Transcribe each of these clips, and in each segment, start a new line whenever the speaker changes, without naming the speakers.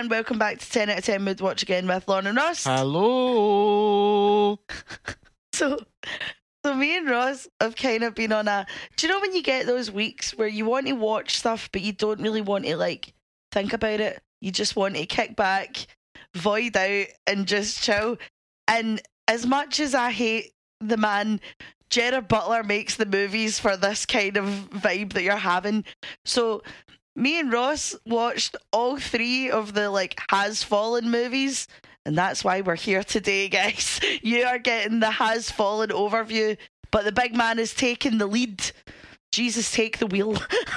and welcome back to 10 out of 10 Mood Watch Again with Lauren and Ross.
Hello.
So me and Ross have kind of been on a... Do you know when you get those weeks where you want to watch stuff but you don't really want to, like, think about it? You just want to kick back, void out, and just chill. And as much as I hate the man, Gerard Butler makes the movies for this kind of vibe that you're having. So... me and Ross watched all 3 of the Has Fallen movies, and that's why we're here today, guys. You are getting the Has Fallen overview, but the big man is taking the lead. Jesus, take the wheel.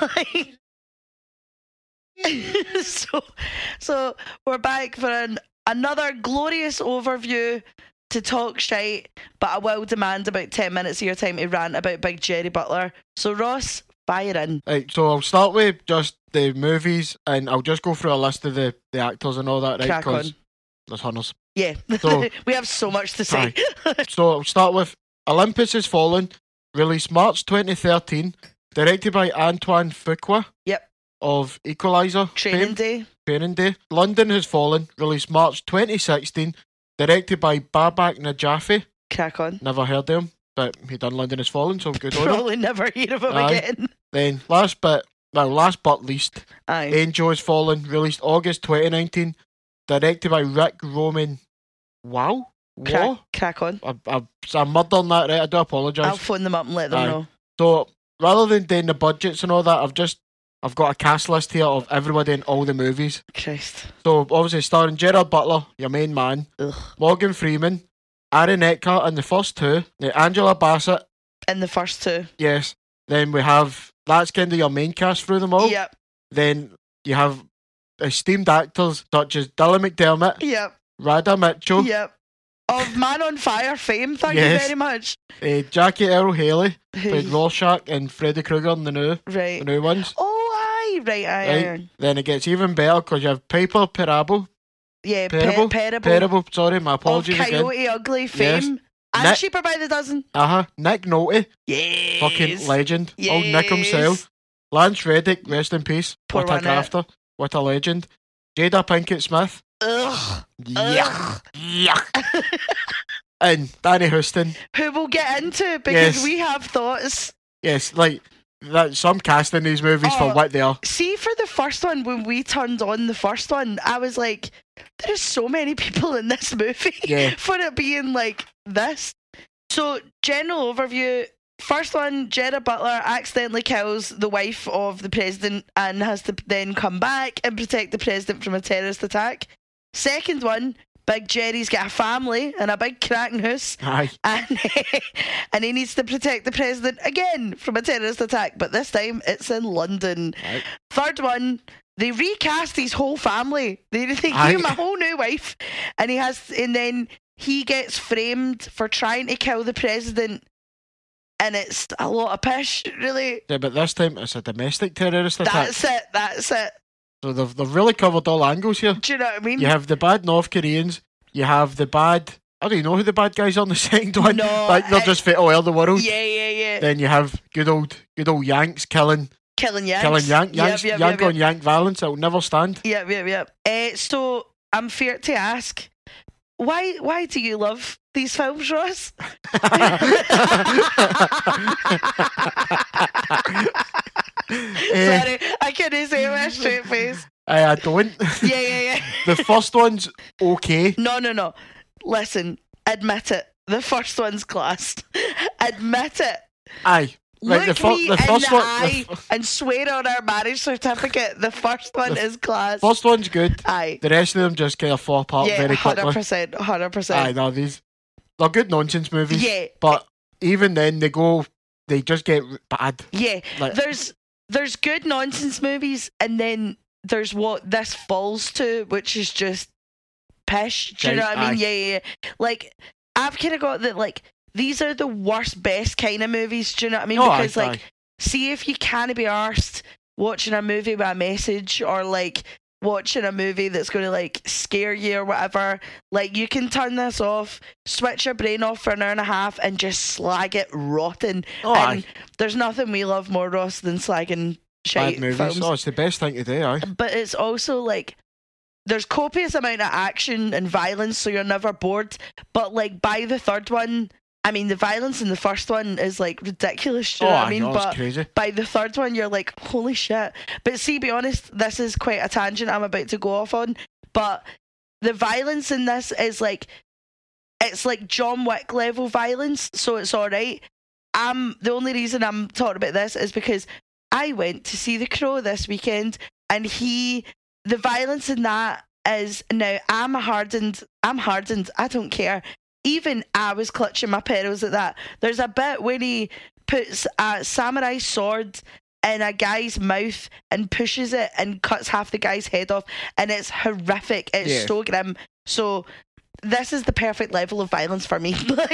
So we're back for another glorious overview to talk shite, but I will demand about 10 minutes of your time to rant about Big Gerry Butler. So Ross, fire in.
Right, so I'll start with just the movies, and I'll just go through a list of the actors and all that, right?
Crack
Because
on.
there's hundreds.
Yeah,
So-
we have so much to say.
So I'll start with Olympus Has Fallen, released March 2013, directed by Antoine Fuqua.
Yep.
Of Equalizer
Training
fame.
Day.
Training Day. London Has Fallen, released March 2016, directed by Babak Najafi.
Crack on.
Never heard of him, but he done London Has Fallen, so good on him.
Probably never hear of him
Aye.
again.
Then last but least,
Aye.
Angel Has Fallen, released August 2019, directed by Rick Roman. Wow. What?
Crack on.
I'm murdering that, right? I do apologise.
I'll phone them up and let them
Aye.
know.
So rather than doing the budgets and all that, I've got a cast list here of everybody in all the movies.
Christ.
So obviously starring Gerard Butler, your main man,
Ugh.
Morgan Freeman, Aaron Eckhart in the first 2, Angela Bassett,
In the first 2.
yes. Then we have, that's kind of your main cast through them all.
Yep.
Then you have esteemed actors such as Dylan McDermott,
Yep.
Radha Mitchell,
Yep. Of Man on Fire fame, thank you
Yes.
very much.
Jackie Earle Haley,
Who-
played Rorschach and Freddy Krueger in the
Right.
new ones.
Oh, aye. Right, aye,
Right.
aye.
Then it gets even better because you have Piper Perabo.
Yeah,
Parable?
Parable.
Sorry, my
Of
apologies again.
Coyote Ugly fame. And
Nick-
Cheaper by the Dozen.
Nick Nolte,
Yes.
fucking legend.
Yes.
Old Nick himself. Lance Reddick, rest in peace.
Poor
what a
one, eh?
grafter. What a legend. Jada Pinkett Smith.
Ugh.
Yuck. Yuck. And Danny Houston.
Who we'll get into because
Yes.
we have thoughts.
Yes, like that. Some casting these movies
Oh.
for what they are.
See, for the first one, when we turned on the first one, I was like, there is so many people in this movie
Yeah.
for it being like this. So, general overview. First one, Gerard Butler accidentally kills the wife of the president and has to then come back and protect the president from a terrorist attack. Second one, Big Jerry's got a family and a big cracking house.
Aye.
And he needs to protect the president again from a terrorist attack, but this time it's in London.
Aye.
Third one, they recast his whole family. They give
Aye.
him a whole new wife, and then he gets framed for trying to kill the president, and it's a lot of pish, really.
Yeah, but this time it's a domestic terrorist attack.
That's it.
So they've really covered all angles here.
Do you know what I mean?
You have the bad North Koreans. You have the bad. I don't even know who the bad guys are on the second one.
No,
Like they're just fit all over the world.
Yeah.
Then you have good old Yanks killing
Killing Yanks.
Yanks, Yank on Yank violence. It will never stand.
Yep. So I'm fair to ask, why do you love these films, Ross? Sorry, I couldn't say it with a straight face.
I don't.
Yeah.
The first one's okay.
No. Listen, admit it. The first one's class. Admit it.
Aye. Right,
Look me
the
in
first
the
one.
eye and swear on our marriage certificate. The first one is class.
First one's good.
Aye.
The rest of them just kind of fall apart
Yeah,
very quickly.
100%.
Aye, no, they're good nonsense movies.
Yeah.
But even then, they just get bad.
Yeah,
Like-
there's good nonsense movies, and then there's what this falls to, which is just pish. Do you know what I mean? Yeah. Like, I've kind of got that, like, these are the worst, best kind of movies. Do you know what I mean?
Oh,
Because,
aye,
like, see if you can't be arsed watching a movie with a message, or, like, watching a movie that's going to, like, scare you or whatever. Like, you can turn this off, switch your brain off for an hour and a half, and just slag it rotten.
Oh,
And
aye.
there's nothing we love more, Ross, than slagging
Bad
shite
movies.
films.
Oh, it's the best thing to do, aye.
But it's also like, there's copious amount of action and violence, so you're never bored. But like by the third one, I mean, the violence in the first one is like ridiculous. Do you know what I mean?
But crazy.
By the third one, you're like, holy shit. But see, be honest, this is quite a tangent I'm about to go off on. But the violence in this is like, it's like John Wick level violence, so it's alright. The only reason I'm talking about this is because I went to see The Crow this weekend, and the violence in that is, now I'm hardened, I don't care. Even I was clutching my pearls at that. There's a bit where he puts a samurai sword in a guy's mouth and pushes it and cuts half the guy's head off, and it's horrific. It's so grim. So this is the perfect level of violence for me.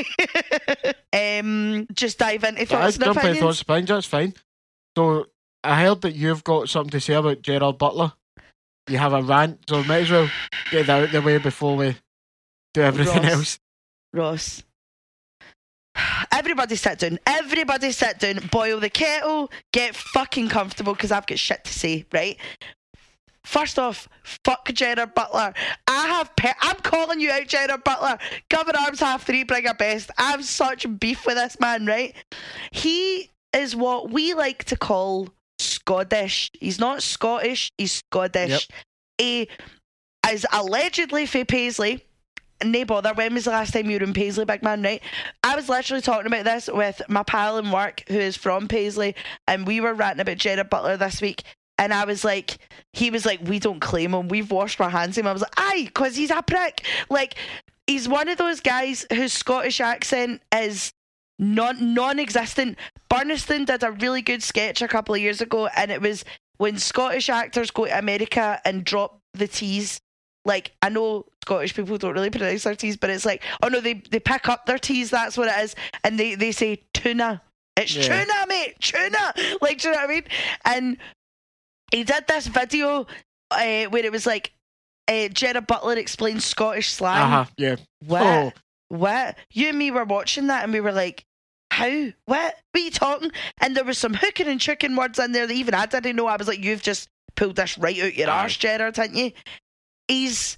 Just dive into thoughts and opinions.
Thoughts and opinions, that's fine. So I heard that you've got something to say about Gerard Butler. You have a rant, so might as well get that out of the way before we do everything else.
Ross, everybody sit down, boil the kettle, get fucking comfortable, because I've got shit to say, right? First off, fuck Gerard Butler. I'm calling you out, Gerard Butler. Cover arms, half three, bring a best. I have such beef with this man, right? He is what we like to call Scottish. He's not Scottish, he's Scottish. Yep. He is allegedly from Paisley. No bother, when was the last time you were in Paisley, big man, right? I was literally talking about this with my pal in work who is from Paisley, and we were ranting about Gerard Butler this week, and I was like, he was like, we don't claim him, we've washed our hands of him. I was like, aye, because he's a prick. Like, he's one of those guys whose Scottish accent is non-existent. Burniston did a really good sketch a couple of years ago, and it was when Scottish actors go to America and drop the T's. Like, I know Scottish people don't really pronounce their T's, but it's like, oh no, they pick up their T's, that's what it is, and they say tuna. It's tuna, mate, tuna. Like, do you know what I mean? And he did this video where it was like, Gerard Butler explains Scottish slang.
Yeah.
What? You and me were watching that, and we were like, how? What are you talking? And there was some hooking and chicken words in there that even I didn't know. I was like, you've just pulled this right out your arse, Gerard, haven't you? He's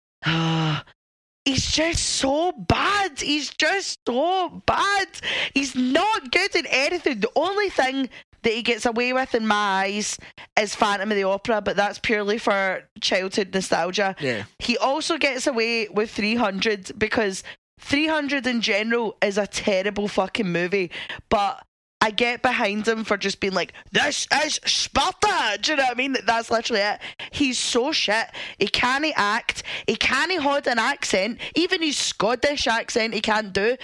just so bad. He's just so bad. He's not good in anything. The only thing that he gets away with in my eyes is Phantom of the Opera, but that's purely for childhood nostalgia.
Yeah.
He also gets away with 300 because 300 in general is a terrible fucking movie, but I get behind him for just being like, this is Sparta. Do you know what I mean? That's literally it. He's so shit. He can't act. He can't hold an accent. Even his Scottish accent he can't do.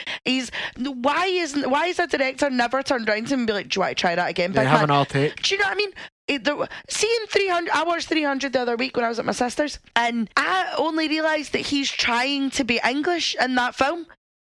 Why is a director never turned around to him and be like, do you want to try that again?
They have an all take.
Do you know what I mean? Seeing 300, I watched 300 the other week when I was at my sister's, and I only realised that he's trying to be English in that film.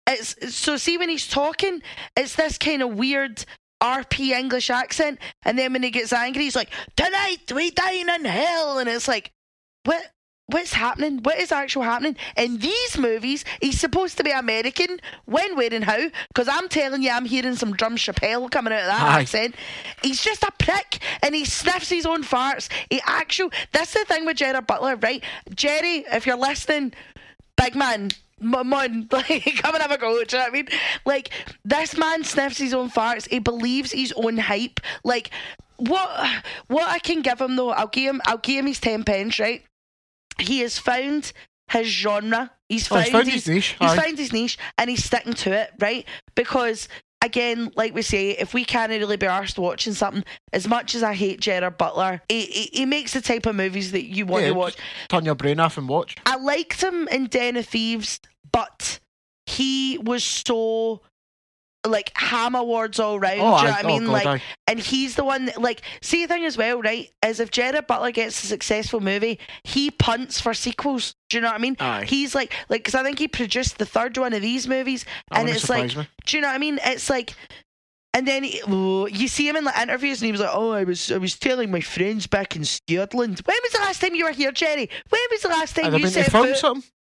So see, when he's talking, it's this kind of weird RP English accent, and then when he gets angry, he's like, tonight we dine in hell, and it's like, what's happening? What is actually happening? In these movies, he's supposed to be American. When, where, and how? Because I'm telling you, I'm hearing some Drum Chappelle coming out of that accent. He's just a prick, and he sniffs his own farts. That's the thing with Gerard Butler, right? Jerry, if you're listening, big man, like, come and have a go. Do you know what I mean? Like, this man sniffs his own farts. He believes his own hype. Like, what I can give him though, I'll give him his 10 pence, right? He has found his genre. He's found his niche. He's found his niche, and he's sticking to it, right? Because again, like we say, if we can't really be arsed watching something, as much as I hate Gerard Butler, he makes the type of movies that you want to watch.
Turn your brain off and watch.
I liked him in Den of Thieves, but he was so like ham awards all round. Do you know what I mean? God, and he's the one that, like, see, the thing as well, right, is if Gerard Butler gets a successful movie, he punts for sequels. Do you know what I mean?
Aye.
He's like, because I think he produced the third one of these movies, and it's like, do you know what I mean? It's like, and then you see him in like interviews, and he was like, "Oh, I was telling my friends back in Scotland." When was the last time you were here, Jerry? When was the last time you set foot?
Something?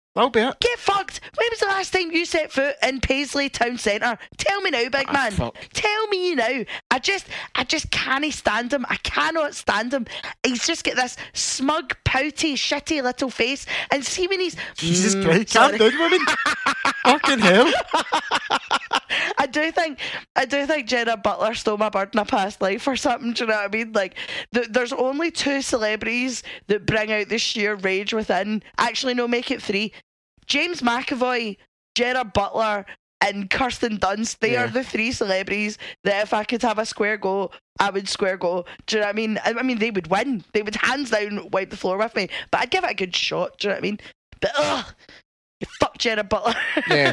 That'll be it.
Get fucked. When was the last time you set foot in Paisley Town Centre? Tell me now, big man.
Fuck.
Tell me now. I just can't stand him. I cannot stand him. He's just got this smug, pouty, shitty little face. And see when he's...
Jesus Christ, calm down, woman. Fucking hell.
I do think Gerard Butler stole my bird in a past life or something. Do you know what I mean? Like, there's only 2 celebrities that bring out the sheer rage within. Actually, no, make it 3. James McAvoy, Gerard Butler, and Kirsten Dunst. They are the 3 celebrities that if I could have a square go, I would square go. Do you know what I mean? I mean, they would win. They would hands down wipe the floor with me. But I'd give it a good shot. Do you know what I mean? But fuck Gerard Butler.
Yeah.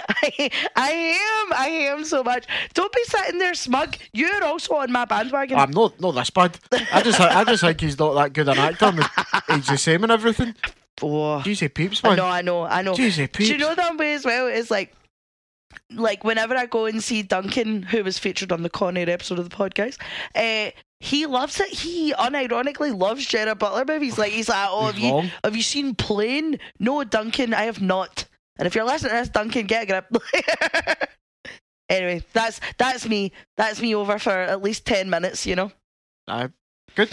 I hate him so much. Don't be sitting there smug. You're also on my bandwagon.
I'm not this bad. I just think he's not that good an actor. He's the same and everything.
Oh.
Jeezy peeps, man.
I know.
Jeezy peeps.
Do you know that way as well? It's like whenever I go and see Duncan, who was featured on the Con Air episode of the podcast, he loves it. He unironically loves Gerard Butler movies. He's like, oh, have you seen Plane? No, Duncan, I have not. And if you're listening to this, Duncan, get a grip. Anyway, that's me. That's me over for at least 10 minutes, you know.
Good.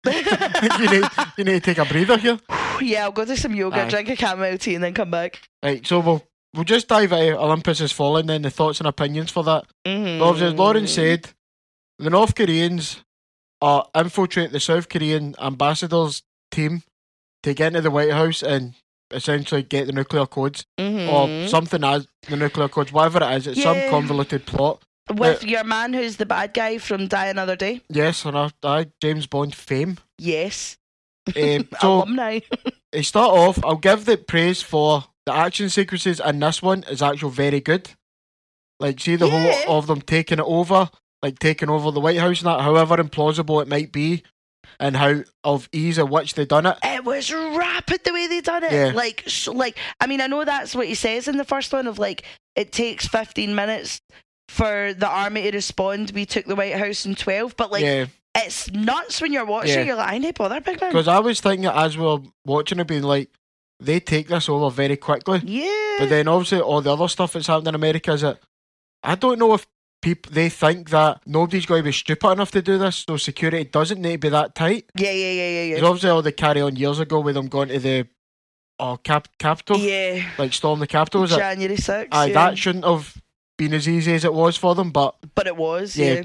you need to take a breather here.
Yeah, I'll go do some yoga, drink a chamomile tea, and then come back.
Right, so we'll just dive into Olympus Has Fallen, then the thoughts and opinions for that.
Mm-hmm.
Obviously, as Lauren said, the North Koreans are infiltrate the South Korean ambassador's team to get into the White House and essentially get the nuclear codes or something as the nuclear codes, whatever it is. It's some convoluted plot.
With your man who's the bad guy from Die Another Day.
Yes, and James Bond fame.
Yes.
So
alumni.
To start off, I'll give the praise for the action sequences in this one is actually very good. Like, see the whole of them taking it over, like taking over the White House and that, however implausible it might be, and how of ease of which they done it.
It was rapid the way they done it.
Yeah.
Like, I mean, I know that's what he says in the first one of like, it takes 15 minutes for the army to respond. We took the White House in 12, but like, it's nuts when you're watching. You're like, I need bother, big man.
Because I was thinking as we were watching it, being like, they take this over very quickly.
Yeah.
But then obviously all the other stuff that's happened in America is that I don't know if they think that nobody's going to be stupid enough to do this, so security doesn't need to be that tight.
Yeah.
Because obviously all the carry on years ago with them going to the Capitol.
Yeah.
Like storm the Capitol.
January 6th.
That shouldn't have been as easy as it was for them, but
it was. Yeah.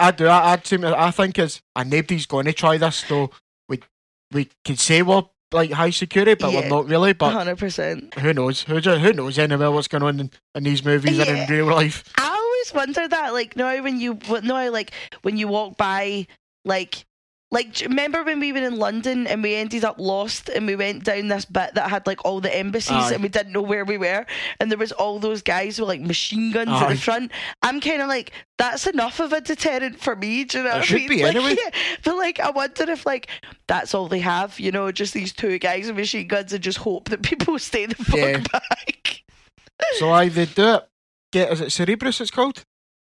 I think it's and nobody's going to try this, so we can say we're like high security, but we're not really. But
100%.
Who knows? Who knows anyway what's going on in these movies and in real life?
I always wonder that, like, when you walk by, like, remember when we were in London and we ended up lost and we went down this bit that had like all the embassies and we didn't know where we were, and there was all those guys with like machine guns at the front. I'm kind of like, that's enough of a deterrent for me. Do you know what I mean?
It should be anyway.
Yeah, but like, I wonder if like that's all they have, you know, just these 2 guys with machine guns and just hope that people stay the fuck back.
So they do it. Is it Cerebrus it's called?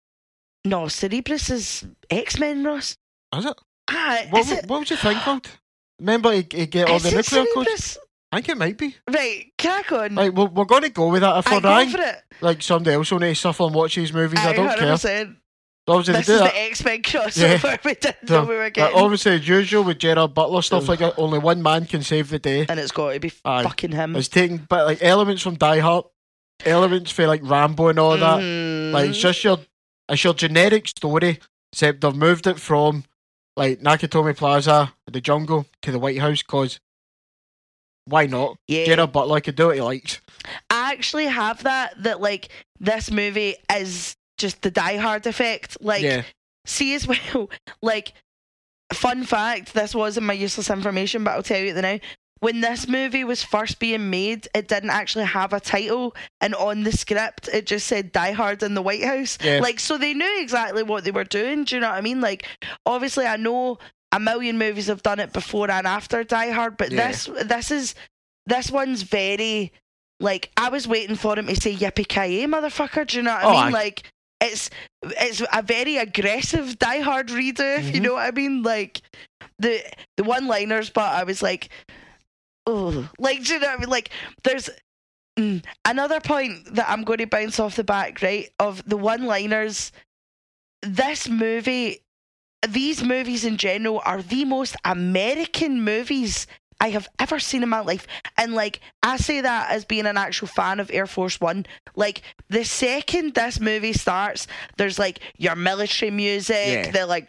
No, Cerebrus is X-Men, Ross.
Is it?
What
was your thing called? Remember he get all the nuclear codes? I think it might be.
Right, crack on.
Like, we're going to go with that if we're dying.
Go for it.
Like, somebody else will need to suffer and watch these movies. I don't
100%.
care. Obviously,
this is the X-Men crossover we didn't know we were getting.
Obviously, as usual with Gerard Butler, stuff like that, only one man can save the day.
And it's got to be fucking him.
It's taking like elements from Die Hard, elements for like Rambo and all that. Like, it's just your generic story, except they've moved it from like Nakatomi Plaza, the jungle, to the White House, because why not?
Yeah.
Gerard Butler can do what he likes.
I actually have that like, this movie is just the Die Hard effect. Like, see as well, like, fun fact, this wasn't my useless information, but I'll tell you it now. When this movie was first being made, it didn't actually have a title, and on the script it just said Die Hard in the White House. Like, so they knew exactly what they were doing. Do you know what I mean? Like, obviously I know a million movies have done it before and after Die Hard, but this one's very, like, I was waiting for him to say yippee-ki-yay, motherfucker. Do you know what I mean? Like, it's a very aggressive Die Hard redo, if you know what I mean. Like, the one-liners, but I was like, oh, like, do you know what I mean? Like, there's Another point that I'm going to bounce off the back, right, of the one-liners. This movie, these movies in general, are the most American movies I have ever seen in my life. And like, I say that as being an actual fan of Air Force One. Like, the second this movie starts, there's like your military music, they're like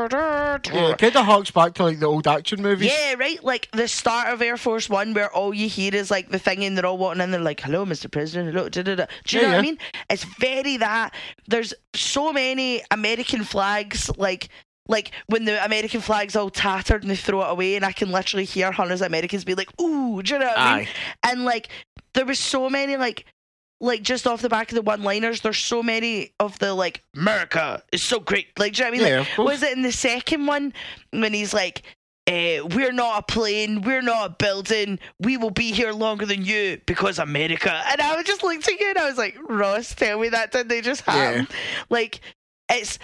it kind of harks back to like the old action movies.
Yeah, right. Like the start of Air Force One, where all you hear is like the thing, and they're all walking in, they're like, "Hello, Mr. President." Hello, da, da, da. Do you know what I mean? It's very that. There's so many American flags, like when the American flag's all tattered and they throw it away, and I can literally hear hundreds of Americans be like, "Ooh," do you know what I mean? And like, there was so many like just off the back of the one-liners, there's so many of the like, America is so great. Like, do you know what I mean? Like, was it in the second one when he's like, we're not a plane, we're not a building, we will be here longer than you because America. And I was just looked at you and I was like, Ross, tell me that didn't they just happen? Like, it's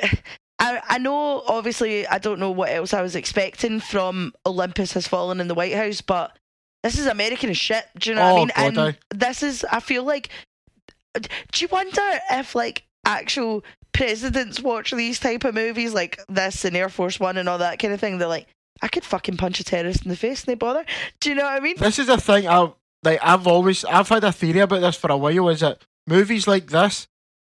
I know, obviously, I don't know what else I was expecting from Olympus Has Fallen in the White House, but this is American as shit. Do you know what I mean?
God,
and this is, I feel like, do you wonder if like actual presidents watch these type of movies like this and Air Force One and all that kind of thing? They're like, I could fucking punch a terrorist in the face and they bother. Do you know what I mean?
This is a thing I've had a theory about this for a while, is that movies like this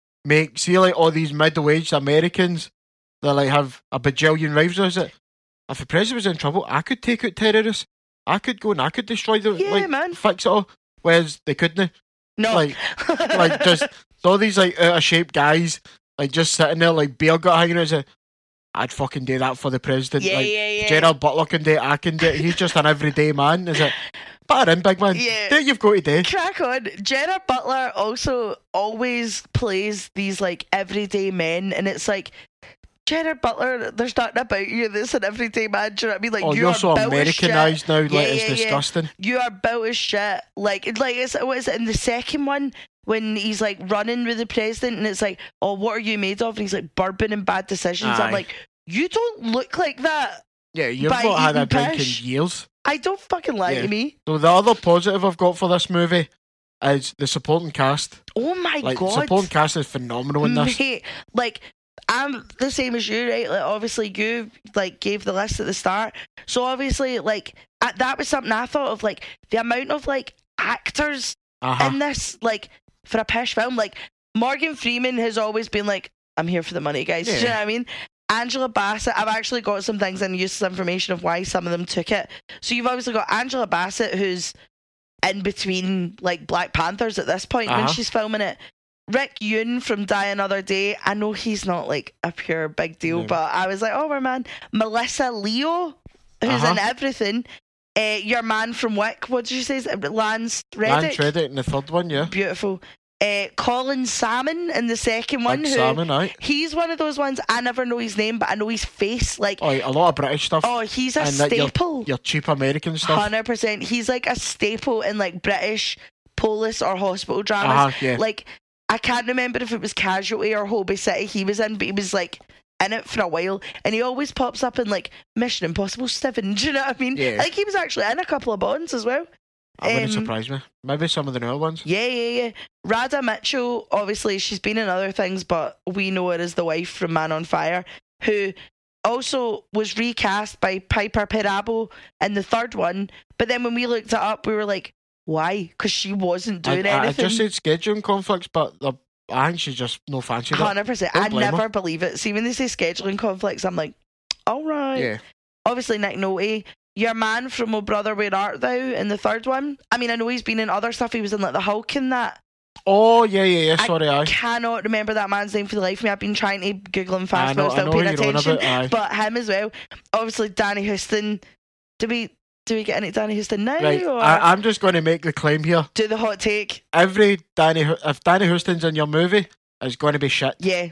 see like all these middle-aged Americans that like have a bajillion rifles. Is it, if the president was in trouble, I could take out terrorists. I could go and I could destroy them, fix it all. Whereas they couldn't.
No.
Like just all these like out of shape guys like just sitting there like beer gut hanging out. I'd fucking do that for the president. Gerard Butler can do it, I can do it. He's just an everyday man. Is it? Batter in, big man.
Yeah.
Do what you've got to do.
Crack on. Gerard Butler also always plays these like everyday men, and it's like, Gerard Butler, there's nothing about you that's an everyday man. Do you know what I mean? Like,
you're so Americanized now. Like, it's disgusting.
You are built as shit. Like what is it in the second one when he's like running with the president, and it's like, oh, what are you made of? And he's like, bourbon and bad decisions. I'm like, you don't look like that.
Yeah, you've not had a drink in years.
I don't fucking lie to me.
So the other positive I've got for this movie is the supporting cast.
Oh my god,
the supporting cast is phenomenal in this.
Mate, like, I'm the same as you, right? Like, obviously you like gave the list at the start, so obviously like that was something I thought of, like the amount of like actors in this, like for a pish film. Like Morgan Freeman has always been like, I'm here for the money, guys. Do you know what I mean? Angela Bassett, I've actually got some things and used some information of why some of them took it. So you've obviously got Angela Bassett, who's in between like Black Panthers at this point when she's filming it. Rick Yune from Die Another Day. I know he's not like a pure big deal, but I was like, oh, man. Melissa Leo, who's in everything. Your man from Wick, what did you say? Lance Reddick?
Lance Reddick in the third one, yeah.
Beautiful. Colin Salmon in the second one. He's one of those ones, I never know his name, but I know his face. Like,
a lot of British stuff.
Oh, he's a staple.
Your cheap American stuff.
100%. He's like a staple in like British police or hospital dramas. Like, I can't remember if it was Casualty or Holby City he was in, but he was like in it for a while, and he always pops up in like Mission Impossible 7. Do you know what I mean?
Yeah.
I think he was actually in a couple of Bonds as well.
That wouldn't surprise me. Maybe some of the newer ones.
Yeah. Radha Mitchell, obviously, she's been in other things, but we know her as the wife from Man on Fire, who also was recast by Piper Perabo in the third one. But then when we looked it up, we were like, why? Because she wasn't doing anything.
I just said scheduling conflicts, but I think she's just no fancy.
100%. I never believe it. See, when they say scheduling conflicts, I'm like, all right.
Yeah.
Obviously, Nick Nolte. Your man from Oh Brother, Where Art Thou in the third one. I mean, I know he's been in other stuff. He was in like The Hulk and that.
Oh, yeah. Sorry,
I cannot remember that man's name for the life of me. I've been trying to Google him fast, but I'm still paying attention. But him as well. Obviously, Danny Houston. Do we get into Danny Houston now?
Right.
Or?
I'm just going to make the claim here.
Do the hot take.
If Danny Houston's in your movie, it's going to be shit.
Yeah.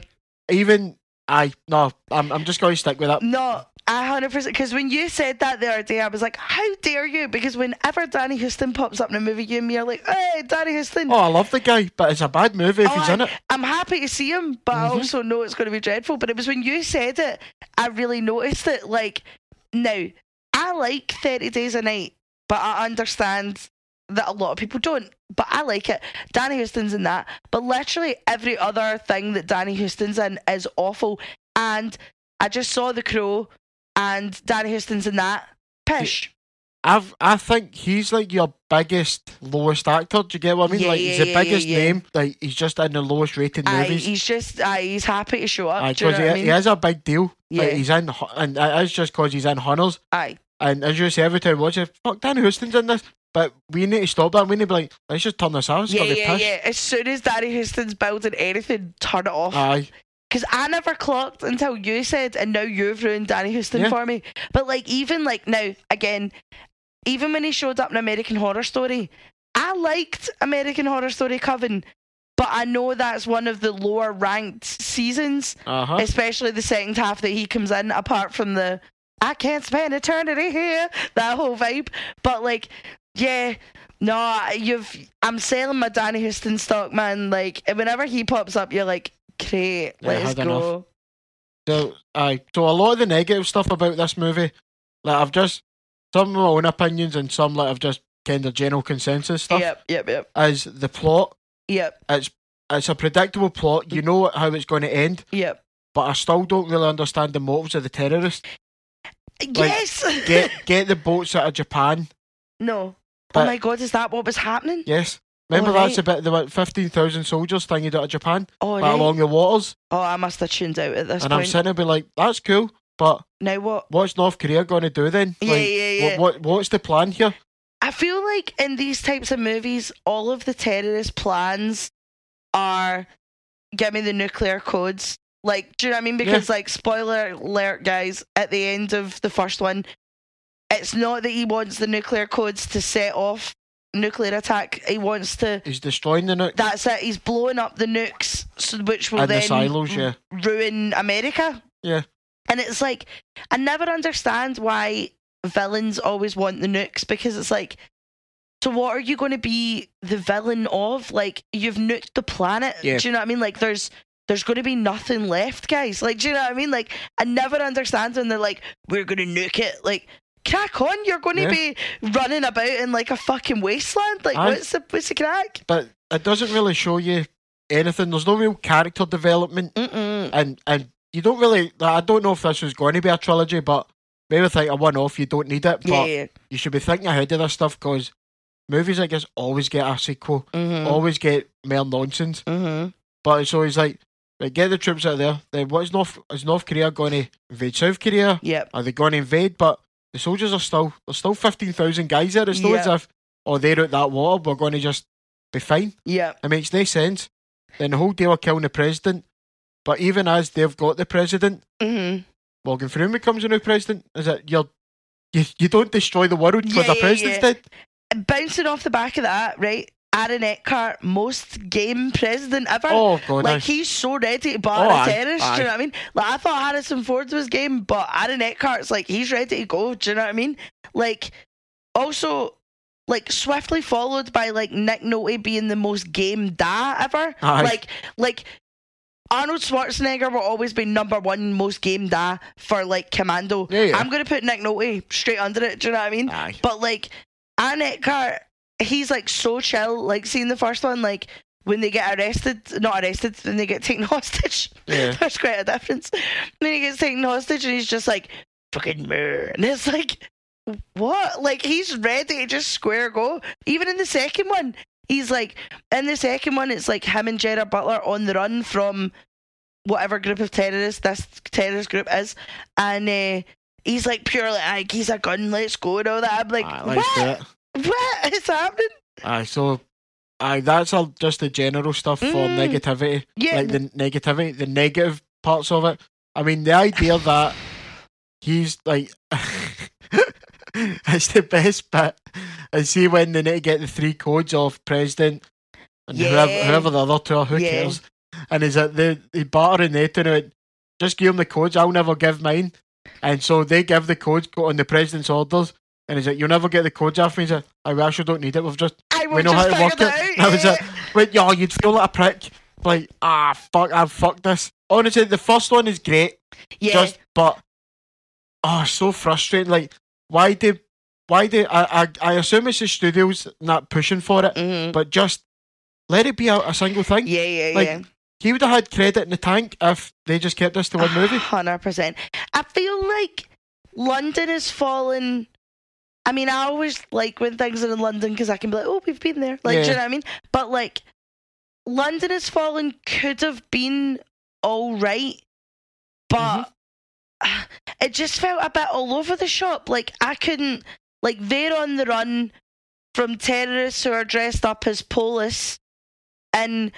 I'm just going to stick with that.
No. 100%, because when you said that the other day, I was like, how dare you? Because whenever Danny Houston pops up in a movie, you and me are like, hey, Danny Houston.
Oh, I love the guy, but it's a bad movie if he's in it.
I'm happy to see him, but I also know it's going to be dreadful. But it was when you said it, I really noticed it. Like, now, I like 30 Days a Night, but I understand that a lot of people don't, but I like it. Danny Houston's in that, but literally every other thing that Danny Houston's in is awful. And I just saw The Crow, and Danny Houston's in that. Pish.
I think he's like your biggest, lowest actor. Do you get what I mean? Like he's the biggest name. Like he's just in the lowest rated movies.
He's happy to show up.
Because he is a big deal.
Yeah.
Like he's in, and it's just because he's in Hunters.
Aye.
And as you say, every time we watch it, fuck, Danny Houston's in this. But we need to stop that. We need to be like, let's just turn this off. It's gonna be pish.
Yeah. As soon as Danny Houston's building anything, turn it off.
Aye.
Because I never clocked until you said, and now you've ruined Danny Houston for me. But like, even like now, again, even when he showed up in American Horror Story, I liked American Horror Story Coven, but I know that's one of the lower ranked seasons, especially the second half that he comes in, apart from the I can't spend eternity here, that whole vibe. But like, yeah, no, I'm selling my Danny Houston stock, man. Like, whenever he pops up, you're like, great, let's go.
So a lot of the negative stuff about this movie, like I've just some of my own opinions and some like I've just kind of general consensus stuff.
Yep.
Is the plot?
Yep.
It's a predictable plot. You know how it's going to end.
Yep.
But I still don't really understand the motives of the terrorists.
Yes.
Like, get the boats out of Japan.
No. Oh my God, is that what was happening?
Yes. Remember that's about the 15,000 soldiers thinged out of Japan along the waters.
Oh, I must have tuned out at this point.
And I'm sitting there be like, that's cool, but
now what?
What's North Korea going to do then?
Yeah.
What's the plan here?
I feel like in these types of movies, all of the terrorist plans are give me the nuclear codes. Like, do you know what I mean? Because like, spoiler alert, guys, at the end of the first one, it's not that he wants the nuclear codes to set off nuclear attack. He wants to.
He's destroying the nukes.
That's it. He's blowing up the nukes, which will then
the silos,
ruin America.
Yeah.
And it's like, I never understand why villains always want the nukes, because it's like, so what are you going to be the villain of? Like, you've nuked the planet.
Yeah.
Do you know what I mean? Like, there's going to be nothing left, guys. Like, do you know what I mean? Like, I never understand when they're like, we're going to nuke it. Like, crack on, you're going to be running about in like a fucking wasteland. Like, what's the crack?
But it doesn't really show you anything. There's no real character development. And you don't really, I don't know if this was going to be a trilogy, but maybe think a one-off, you don't need it. But you should be thinking ahead of this stuff, because movies like this always get a sequel, always get more nonsense. But so he's like, right, get the troops out of there. Then is North Korea going to invade South Korea?
Yep.
Are they going to invade? But the soldiers there's still 15,000 guys there. It's still as if, they're out that water, we're going to just be fine.
Yeah.
It makes no sense. Then the whole deal of killing the president. But even as they've got the president, Morgan Freeman becomes a new president. Is it you don't destroy the world because the president's dead?
Bouncing off the back of that, right? Aaron Eckhart, most game president ever.
Oh, God.
Like, he's so ready to bar a terrorist. Do you know what I mean? Like, I thought Harrison Ford was game, but Aaron Eckhart's like, he's ready to go. Do you know what I mean? Like, also, like, swiftly followed by like Nick Nolte being the most game da ever. Like Arnold Schwarzenegger will always be number one most game da for like Commando. I'm gonna put Nick Nolte straight under it. Do you know what I mean? But like, Aaron Eckhart, he's like so chill. Like, seeing the first one, like when they get not arrested, when they get taken hostage. There's quite a difference. When he gets taken hostage and he's just like, fucking murder. And it's like, what? Like, he's ready to just square go. Even in the second one, he's like, in the second one, it's like him and Gerard Butler on the run from whatever group of terrorists this terrorist group is. And he's like purely like, he's a gun, let's go and all that. I'm like, what is happening?
That's all just the general stuff for negativity. Like the negativity, the negative parts of it. I mean, the idea that he's like, it's the best bit. And see when they need to get the 3 codes of president and whoever the other two are, who cares? And is that they battering they to it, just give him the codes, I'll never give mine. And so they give the codes on the president's orders. And he's like, you'll never get the codes off me. He's like, we actually don't need it. We know how to work it. I was like, wait, you'd feel like a prick. Like, fuck, I've fucked this. Honestly, the first one is great. But so frustrating. Like, why do why they? I assume it's the studios not pushing for it, but just let it be a single thing.
Yeah.
He would have had credit in the tank if they just kept this to one movie.
100%. I feel like London has fallen. I mean, I always like when things are in London because I can be like, oh, we've been there. Like, do you know what I mean? But like, London has fallen could have been all right, but it just felt a bit all over the shop. Like, I couldn't. Like, they're on the run from terrorists who are dressed up as police, and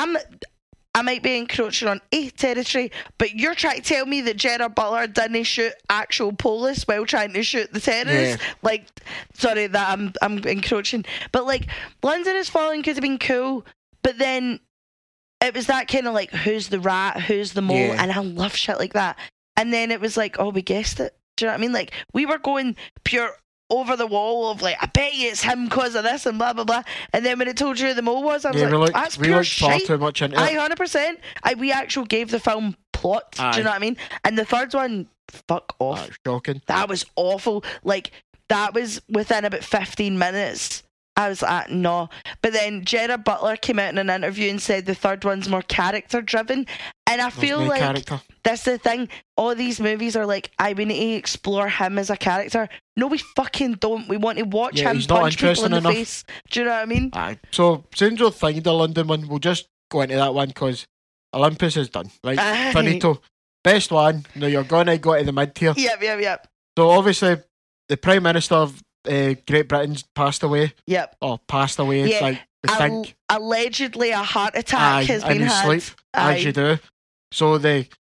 I might be encroaching on a territory, but you're trying to tell me that Gerard Butler didn't shoot actual police while trying to shoot the terrorists?
Yeah.
Like, sorry that I'm encroaching, but like, London is Falling could have been cool, but then it was that kind of like, who's the rat, who's the mole, and I love shit like that. And then it was like, oh, we guessed it. Do you know what I mean? Like, we were going pure over the wall of like, I bet you it's him because of this and blah blah blah. And then when it told you who the mole was, I was like, that's pure
we looked
shit.
far too much into it.
100%. We actually gave the film plot. Do you know what I mean? And the third one, fuck off.
That's shocking.
That was awful. Like, that was within about 15 minutes. I was like, no. But then Gerard Butler came out in an interview and said the third one's more character driven. And I feel like that's the thing. All these movies are like, we need to explore him as a character. No, we fucking don't. We want to watch him punch people in the face. Do you know what I mean?
So, since we're thinking the London one, we'll just go into that one because Olympus is done. Like, finito. Best one. Now you're going to go to the mid-tier.
Yep.
So, obviously, the Prime Minister of Great Britain's passed away.
Yep.
Or passed away.
Yeah.
Like, we think.
Allegedly, a heart attack has been had.
In sleep, as you do. So,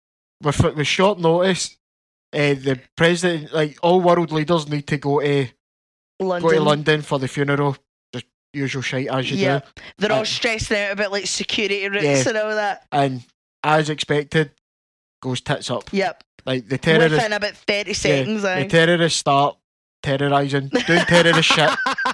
with short notice, the president, like, all world leaders need to go to London for the funeral. Just usual shite, as you do.
They're all stressing out about, like, security routes and all that.
And, as expected, goes tits up.
Yep.
Like, the terrorists...
Within about 30 seconds,
the terrorists start terrorising, doing terrorist shit.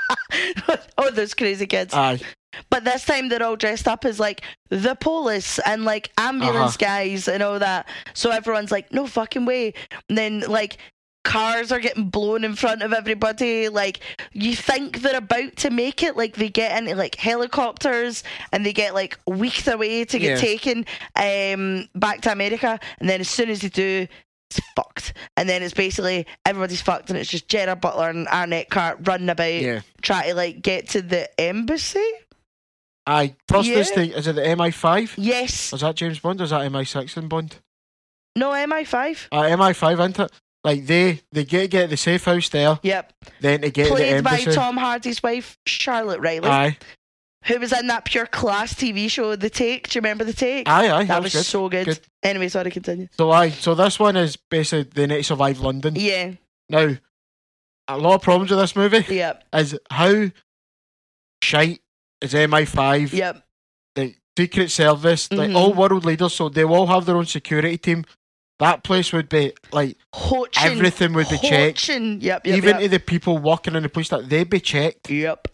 Oh, those crazy kids.
Aye.
But this time they're all dressed up as like the police and like ambulance guys and all that. So everyone's like, no fucking way. And then like cars are getting blown in front of everybody. Like, you think they're about to make it. Like, they get into like helicopters and they get like weeks away to get taken back to America. And then as soon as they do, it's fucked. And then it's basically everybody's fucked, and it's just Gerard Butler and Arnett Cart running about trying to like get to the embassy.
Aye. First is it the MI5?
Yes.
Was that James Bond or is that MI6 in Bond?
No, MI5.
MI5, isn't it? Like they get the safe house there.
Yep.
Then they get to the embassy.
Played by Tom Hardy's wife, Charlotte Riley.
Aye.
Who was in that pure class TV show, The Take. Do you remember The Take?
Aye.
That was good. So good. Anyway, sorry, continue.
So this one is basically they need to survive London.
Yeah.
Now, a lot of problems with this movie.
Yep.
Is how shite is MI5.
Yep.
The Secret Service, like all world leaders, so they all have their own security team. That place would be like everything would be checked.
Yep.
Even to the people working in the police, that they'd be checked.
Yep.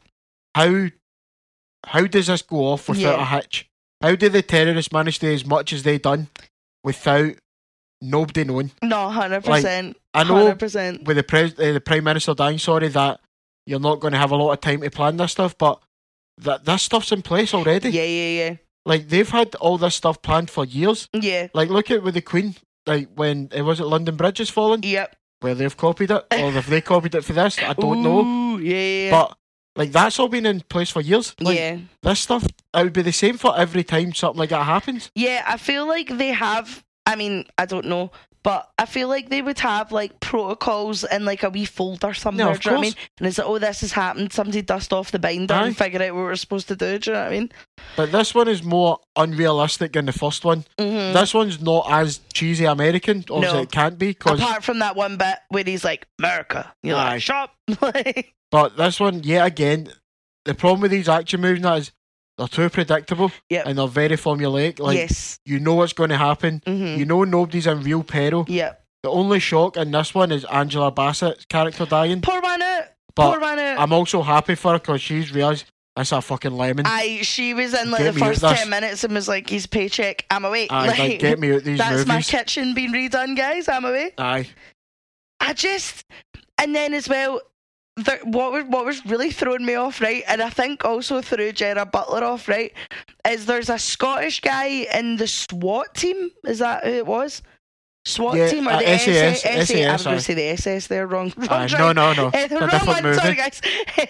How does this go off without a hitch? How do the terrorists manage to do as much as they done without nobody knowing?
No, 100%.
Like, I know
100%.
with the Prime Minister dying, that you're not going to have a lot of time to plan this stuff, but that stuff's in place already.
Yeah.
Like, they've had all this stuff planned for years.
Yeah.
Like, look at with the Queen, like when it was London Bridge has fallen.
Yep.
Where they've copied it, or if they copied it for this, I don't know.
Yeah.
But like, that's all been in place for years. Like, this stuff, it would be the same for every time something like that happens.
Yeah, I feel like they have. I mean, I don't know, but I feel like they would have like protocols in like a wee folder somewhere.
No,
do you know what I mean? And it's like, oh, this has happened. Somebody dust off the binder and figure out what we're supposed to do. Do you know what I mean?
But this one is more unrealistic than the first one.
Mm-hmm.
This one's not as cheesy American. Obviously, it can't be.
Apart from that one bit where he's like, America. You're like, shut up.
But this one, yet again, the problem with these action movies now is they're too predictable and they're very formulaic. Like, you know what's going to happen.
Mm-hmm.
You know nobody's in real peril.
Yep.
The only shock in this one is Angela Bassett's character dying.
Poor Janet.
I'm also happy for her because she's realised that's a fucking lemon.
She was in like the first 10 minutes and was like, his paycheck, I'm away.
Like, get me out these
that's
movies.
my kitchen being redone, guys. I'm away.
Aye.
And then as well, what was really throwing me off, right, and I think also threw Gerard Butler off, right, is there's a Scottish guy in the SWAT team. Is that who it was? SWAT team or the SAS? I was going to say the SS there, wrong.
No.
The wrong one,
movie.
sorry guys.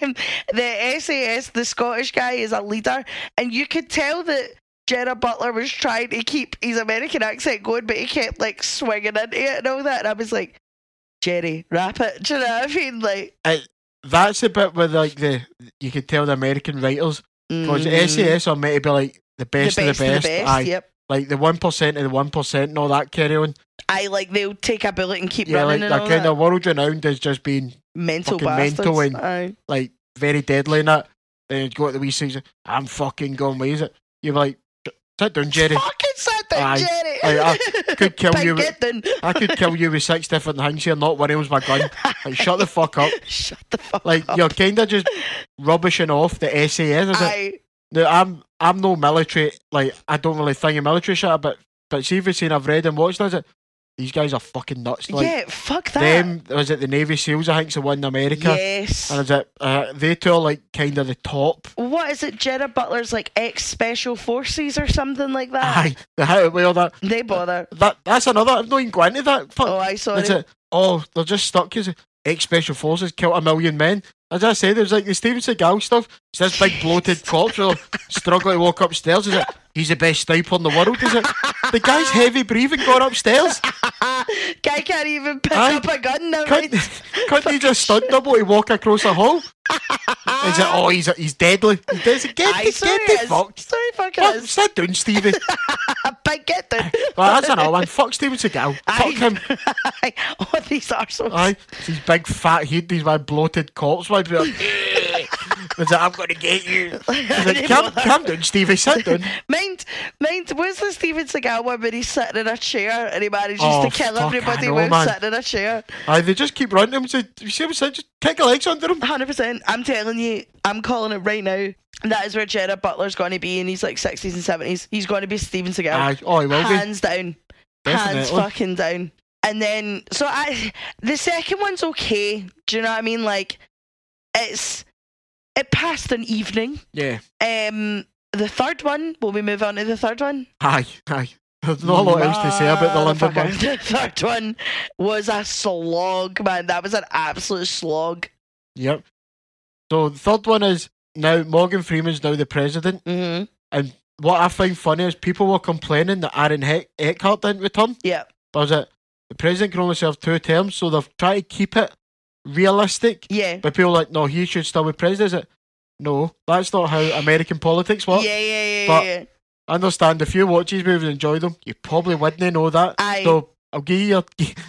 The SAS, the Scottish guy, is a leader, and you could tell that Gerard Butler was trying to keep his American accent going, but he kept like swinging into it and all that, and I was like, Jerry, rap it. Do you know what I mean? Like,
that's a bit with like you could tell the American writers, because SAS are meant to be like the best of the best. Aye.
Yep.
Like the 1% of the 1% and all that carry on.
Like they'll take a bullet and keep
like
running and all
kind
that.
of world renowned as just being
mental
and like very deadly in that. Then you go to the wee season, I'm fucking going with it. You're like, sit down, Jerry.
Fucking sit down, Jerry.
Like, I could kill you.
I
could kill you with 6 different things here. Not one of them's my gun. Like, shut the fuck up.
Shut the fuck
like,
up.
You're kind of just rubbishing off the SAS, is it? Now, I'm no military. Like, I don't really think of military shit, but see if you've seen, I've read and watched, is it? These guys are fucking nuts. Like,
yeah, fuck that.
Them, was it the Navy SEALs, I think, is the one in America?
Yes.
And is it, they two are like kind of the top.
What is it? Gerard Butler's like ex-special forces or something like that?
Aye, the how to wear that.
They bother.
That's another, I've not even gone into that. Fuck.
Oh, I saw it.
They're just stuck because ex-special forces killed 1 million men. As I said, there's like the Steven Seagal stuff. It's this big bloated corpse struggling to walk upstairs. Is it? He's the best sniper in the world, is it? The guy's heavy breathing going upstairs.
Guy can't even pick up a gun now.
Couldn't he just stunt double to walk across a hall? Is it? He's deadly. Get the fuck.
Sorry, fucking
sit down, Stevie.
Big get down.
Well, that's another one. Fuck Steven Seagal. Fuck him.
Oh, these arseholes.
Aye, these big fat head, these my bloated corpse. Like, I'm going to get you. Like, calm down, Stevie. Sit down.
Mind, where's the Steven Seagal one where he's sitting in a chair and he manages to kill everybody while sitting in a chair?
Aye, they just keep running him. So, you see what I'm saying? Just kick your legs under him.
100%. I'm telling you, I'm calling it right now. That is where Gerard Butler's going to be in his like 60s and 70s. He's going to be Steven Seagal.
Aye, he will be.
Hands down.
Definitely.
Hands fucking down. And then, the second one's okay. Do you know what I mean? Like, it passed an evening.
Yeah.
The third one, will we move on to the third one?
Aye. There's not a lot else to say about the London one.
The third one was a slog, man. That was an absolute slog.
Yep. So the third one is now Morgan Freeman's now the president.
Mm-hmm.
And what I find funny is people were complaining that Aaron Eckhart didn't return.
Yeah.
But was it the president can only serve 2 terms, so they've tried to keep it realistic.
Yeah.
But people are like, no, he should still be president. Is it? No, that's not how American politics work.
Yeah.
But I understand if you watch these movies and enjoy them, you probably wouldn't know that.
Aye.
So I'll give you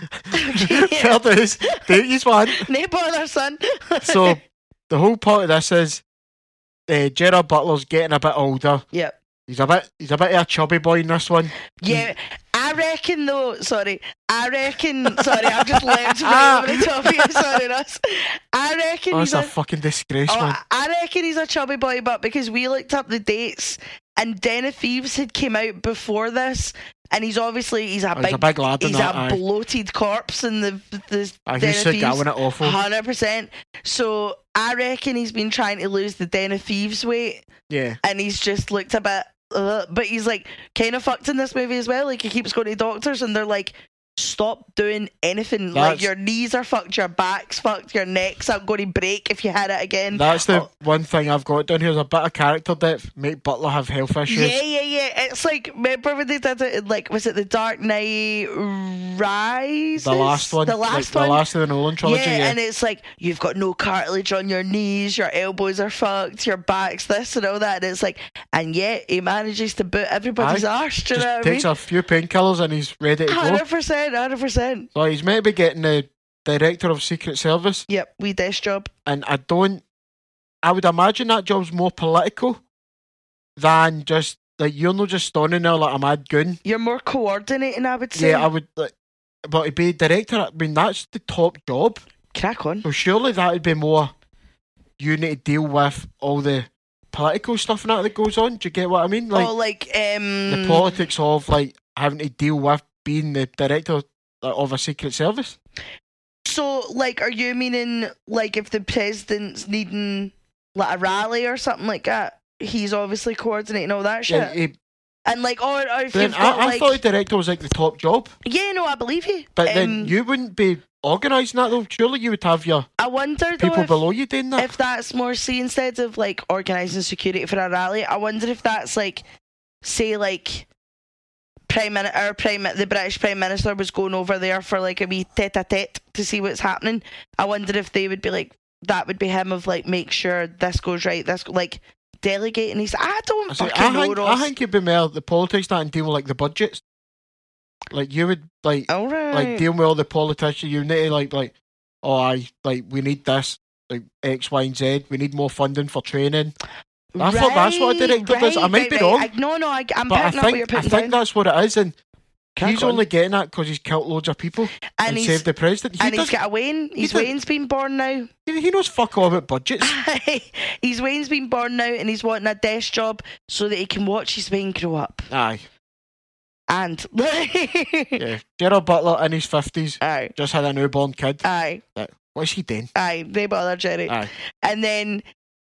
fair dues. Do you one.
No bother, son.
So the whole part of this is Gerard Butler's getting a bit older.
Yep.
He's a bit of a chubby boy in this one.
Yeah, I reckon though. Sorry, I've just leapt right over the top of you. Sorry, Ross. I reckon
he's a fucking disgrace, man.
I reckon he's a chubby boy, but because we looked up the dates and Den of Thieves had came out before this, and he's a big lad. He's a bloated corpse in the Den of Thieves.
Going it awful.
100%. So I reckon he's been trying to lose the Den of Thieves weight.
Yeah,
and he's just looked a bit. But he's like kind of fucked in this movie as well. Like he keeps going to doctors and they're like, stop doing anything. Like your knees are fucked, your back's fucked, your neck's out going to break if you hit it again.
That's the one thing I've got down here is a bit of character depth. Make Butler have health issues.
Yeah. It's like, remember when they did it in, like, was it The Dark Knight Rises?
The last one. The last of the Nolan trilogy. Yeah,
and it's like, you've got no cartilage on your knees, your elbows are fucked, your back's this and all that. And it's like, and yet he manages to boot everybody's arse. Do you know what I mean?
Takes a few painkillers and he's ready to go.
100%.
So he's meant to be getting the director of Secret Service.
Yep, wee desk job.
And I would imagine that job's more political than just, like, you're not just standing there like a mad goon.
You're more coordinating, I would say.
Yeah, I would, but to be director, I mean, that's the top job.
Crack on.
So surely that would be more, you need to deal with all the political stuff and that goes on. Do you get what I mean? Like, the politics of, like, having to deal with being the director of a Secret Service.
So, like, are you meaning, like, if the president's needing, like, a rally or something like that, he's obviously coordinating all that shit?
Yeah,
and, like, or if
then
you've got,
I thought the director was, like, the top job.
Yeah, no, I believe you.
But then you wouldn't be organising that, though. Surely you would have your
I wonder,
people below you doing that.
If that's more, see, instead of, like, organising security for a rally, I wonder if that's, like, say, like... the British Prime Minister was going over there for like a wee tete-a-tete to see what's happening. I wonder if they would be like, that would be him of like, make sure this goes right, this like delegating. He's I
think it'd be more the politics that and deal with like the budgets. Like you would like deal with all the politicians. You need to we need this like X, Y, and Z. We need more funding for training. I thought that's what a director does. I might be wrong.
I'm picking up what you're putting
I think
down.
that's what it is, and he's only getting that because he's killed loads of people and saved the president.
He's got a Wayne. Wayne's been born now.
He knows fuck all about budgets.
Wayne's been born now, and he's wanting a desk job so that he can watch his Wayne grow up.
Aye.
And
Gerard Butler in his 50s.
Aye.
Just had a newborn kid.
Aye.
What's he doing?
Aye. Ray Butler, Jerry.
Aye.
And then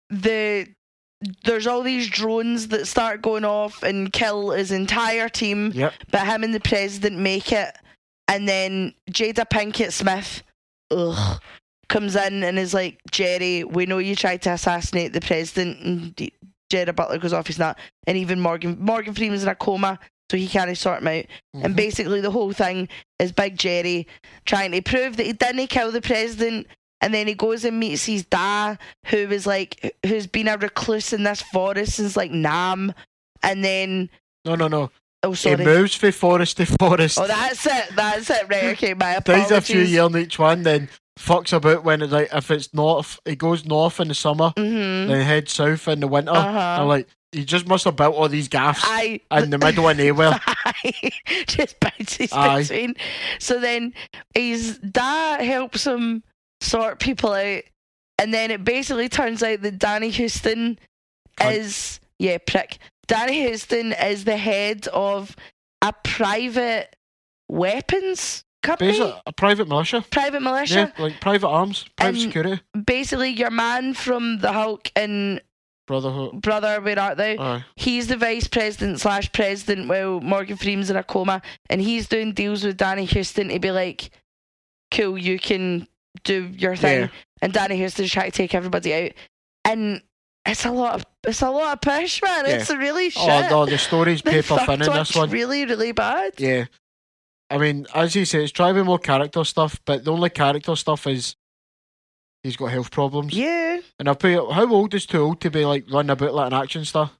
there's all these drones that start going off and kill his entire team.
Yep.
But him and the president make it. And then Jada Pinkett Smith comes in and is like, Jerry, we know you tried to assassinate the president. And Gerard Butler goes off, he's not. And even Morgan Freeman's in a coma, so he can't sort him out. Mm-hmm. And basically the whole thing is Big Jerry trying to prove that he didn't kill the president. And then he goes and meets his dad, who's been a recluse in this forest since like Nam. And then
No.
Oh, sorry.
He moves from forest to forest.
Oh, that's it. Right. Okay, my apologies.
Does a few years in each one, then fucks about when it's like if it's north, he goes north in the summer, then heads south in the winter. I'm like, he just must have built all these gaffs in the middle of nowhere.
Just bounces between. So then his dad helps him sort people out, and then it basically turns out that Danny Houston is Danny Houston is the head of a private weapons company.
Basically, a private militia. Yeah, like private arms, private security.
Basically, your man from the Hulk and Brother, where art thou?
Aye.
He's the vice president / president while Morgan Freeman's in a coma, and he's doing deals with Danny Houston to be like, cool, you can do your thing. And Danny Houston's trying to take everybody out, and it's a lot of push, man. It's really shit.
Oh no, the story's paper thin in this one.
Really, really bad.
Yeah, I mean, as you say, it's trying to be more character stuff, but the only character stuff is he's got health problems.
Yeah.
And I'll put you, how old is too old to be like running about like an action star?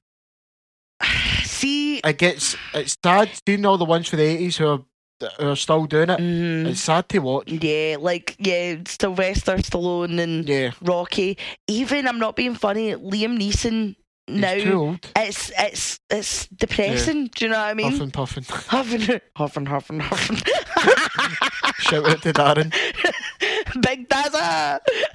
See,
it's sad seeing all the ones for the 80s who are still doing it. Mm-hmm. It's sad to watch.
Yeah, Sylvester Stallone and Rocky. Even, I'm not being funny, Liam Neeson now.
He's too old.
It's depressing. Do you know what I mean?
Huffing.
Huffing.
Shout out to Darren.
Big Dazza.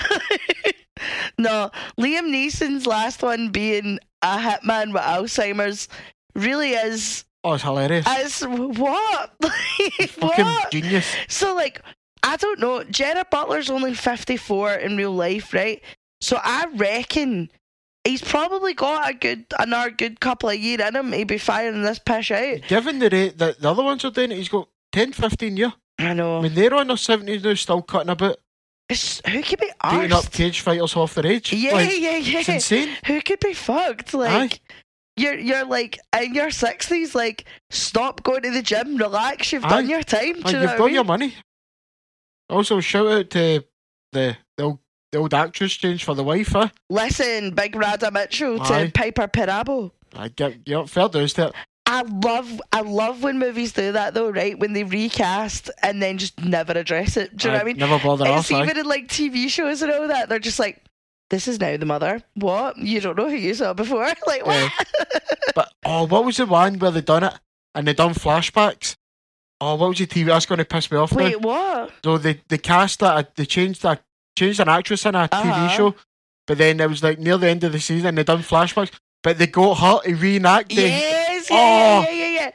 No, Liam Neeson's last one being a hitman with Alzheimer's really is.
Oh, it's hilarious.
It's what?
Fucking genius.
So, like, I don't know. Gerard Butler's only 54 in real life, right? So I reckon he's probably got another good couple of years in him to be firing this pish out.
Given the rate that the other ones are doing it, he's got 10, 15 years.
I know.
I mean, they're on their 70s now, still cutting about.
Who could be arsed?
Beating up cage fighters off their age.
Yeah.
It's insane.
Who could be fucked? Like, you're like in your 60s, like, stop going to the gym, relax, you've done your time.
You've got your money. Also, shout out to the old actress change for the wife, huh?
Listen, Big Rada Mitchell to Piper Perabo.
Fair dues to it.
I love when movies do that though, right? When they recast and then just never address it. Do you know what I mean?
Never bother us.
Even in like TV shows and all that, they're just like, this is now the mother. What? You don't know who you saw before? Like, what?
But what was the one where they done it and they done flashbacks? Oh, what was the TV? That's going to piss me off.
Wait,
now.
What?
So they cast that. They changed an actress in a TV show, but then it was like near the end of the season and they done flashbacks. But they got her to reenact it.
Yes, yeah. I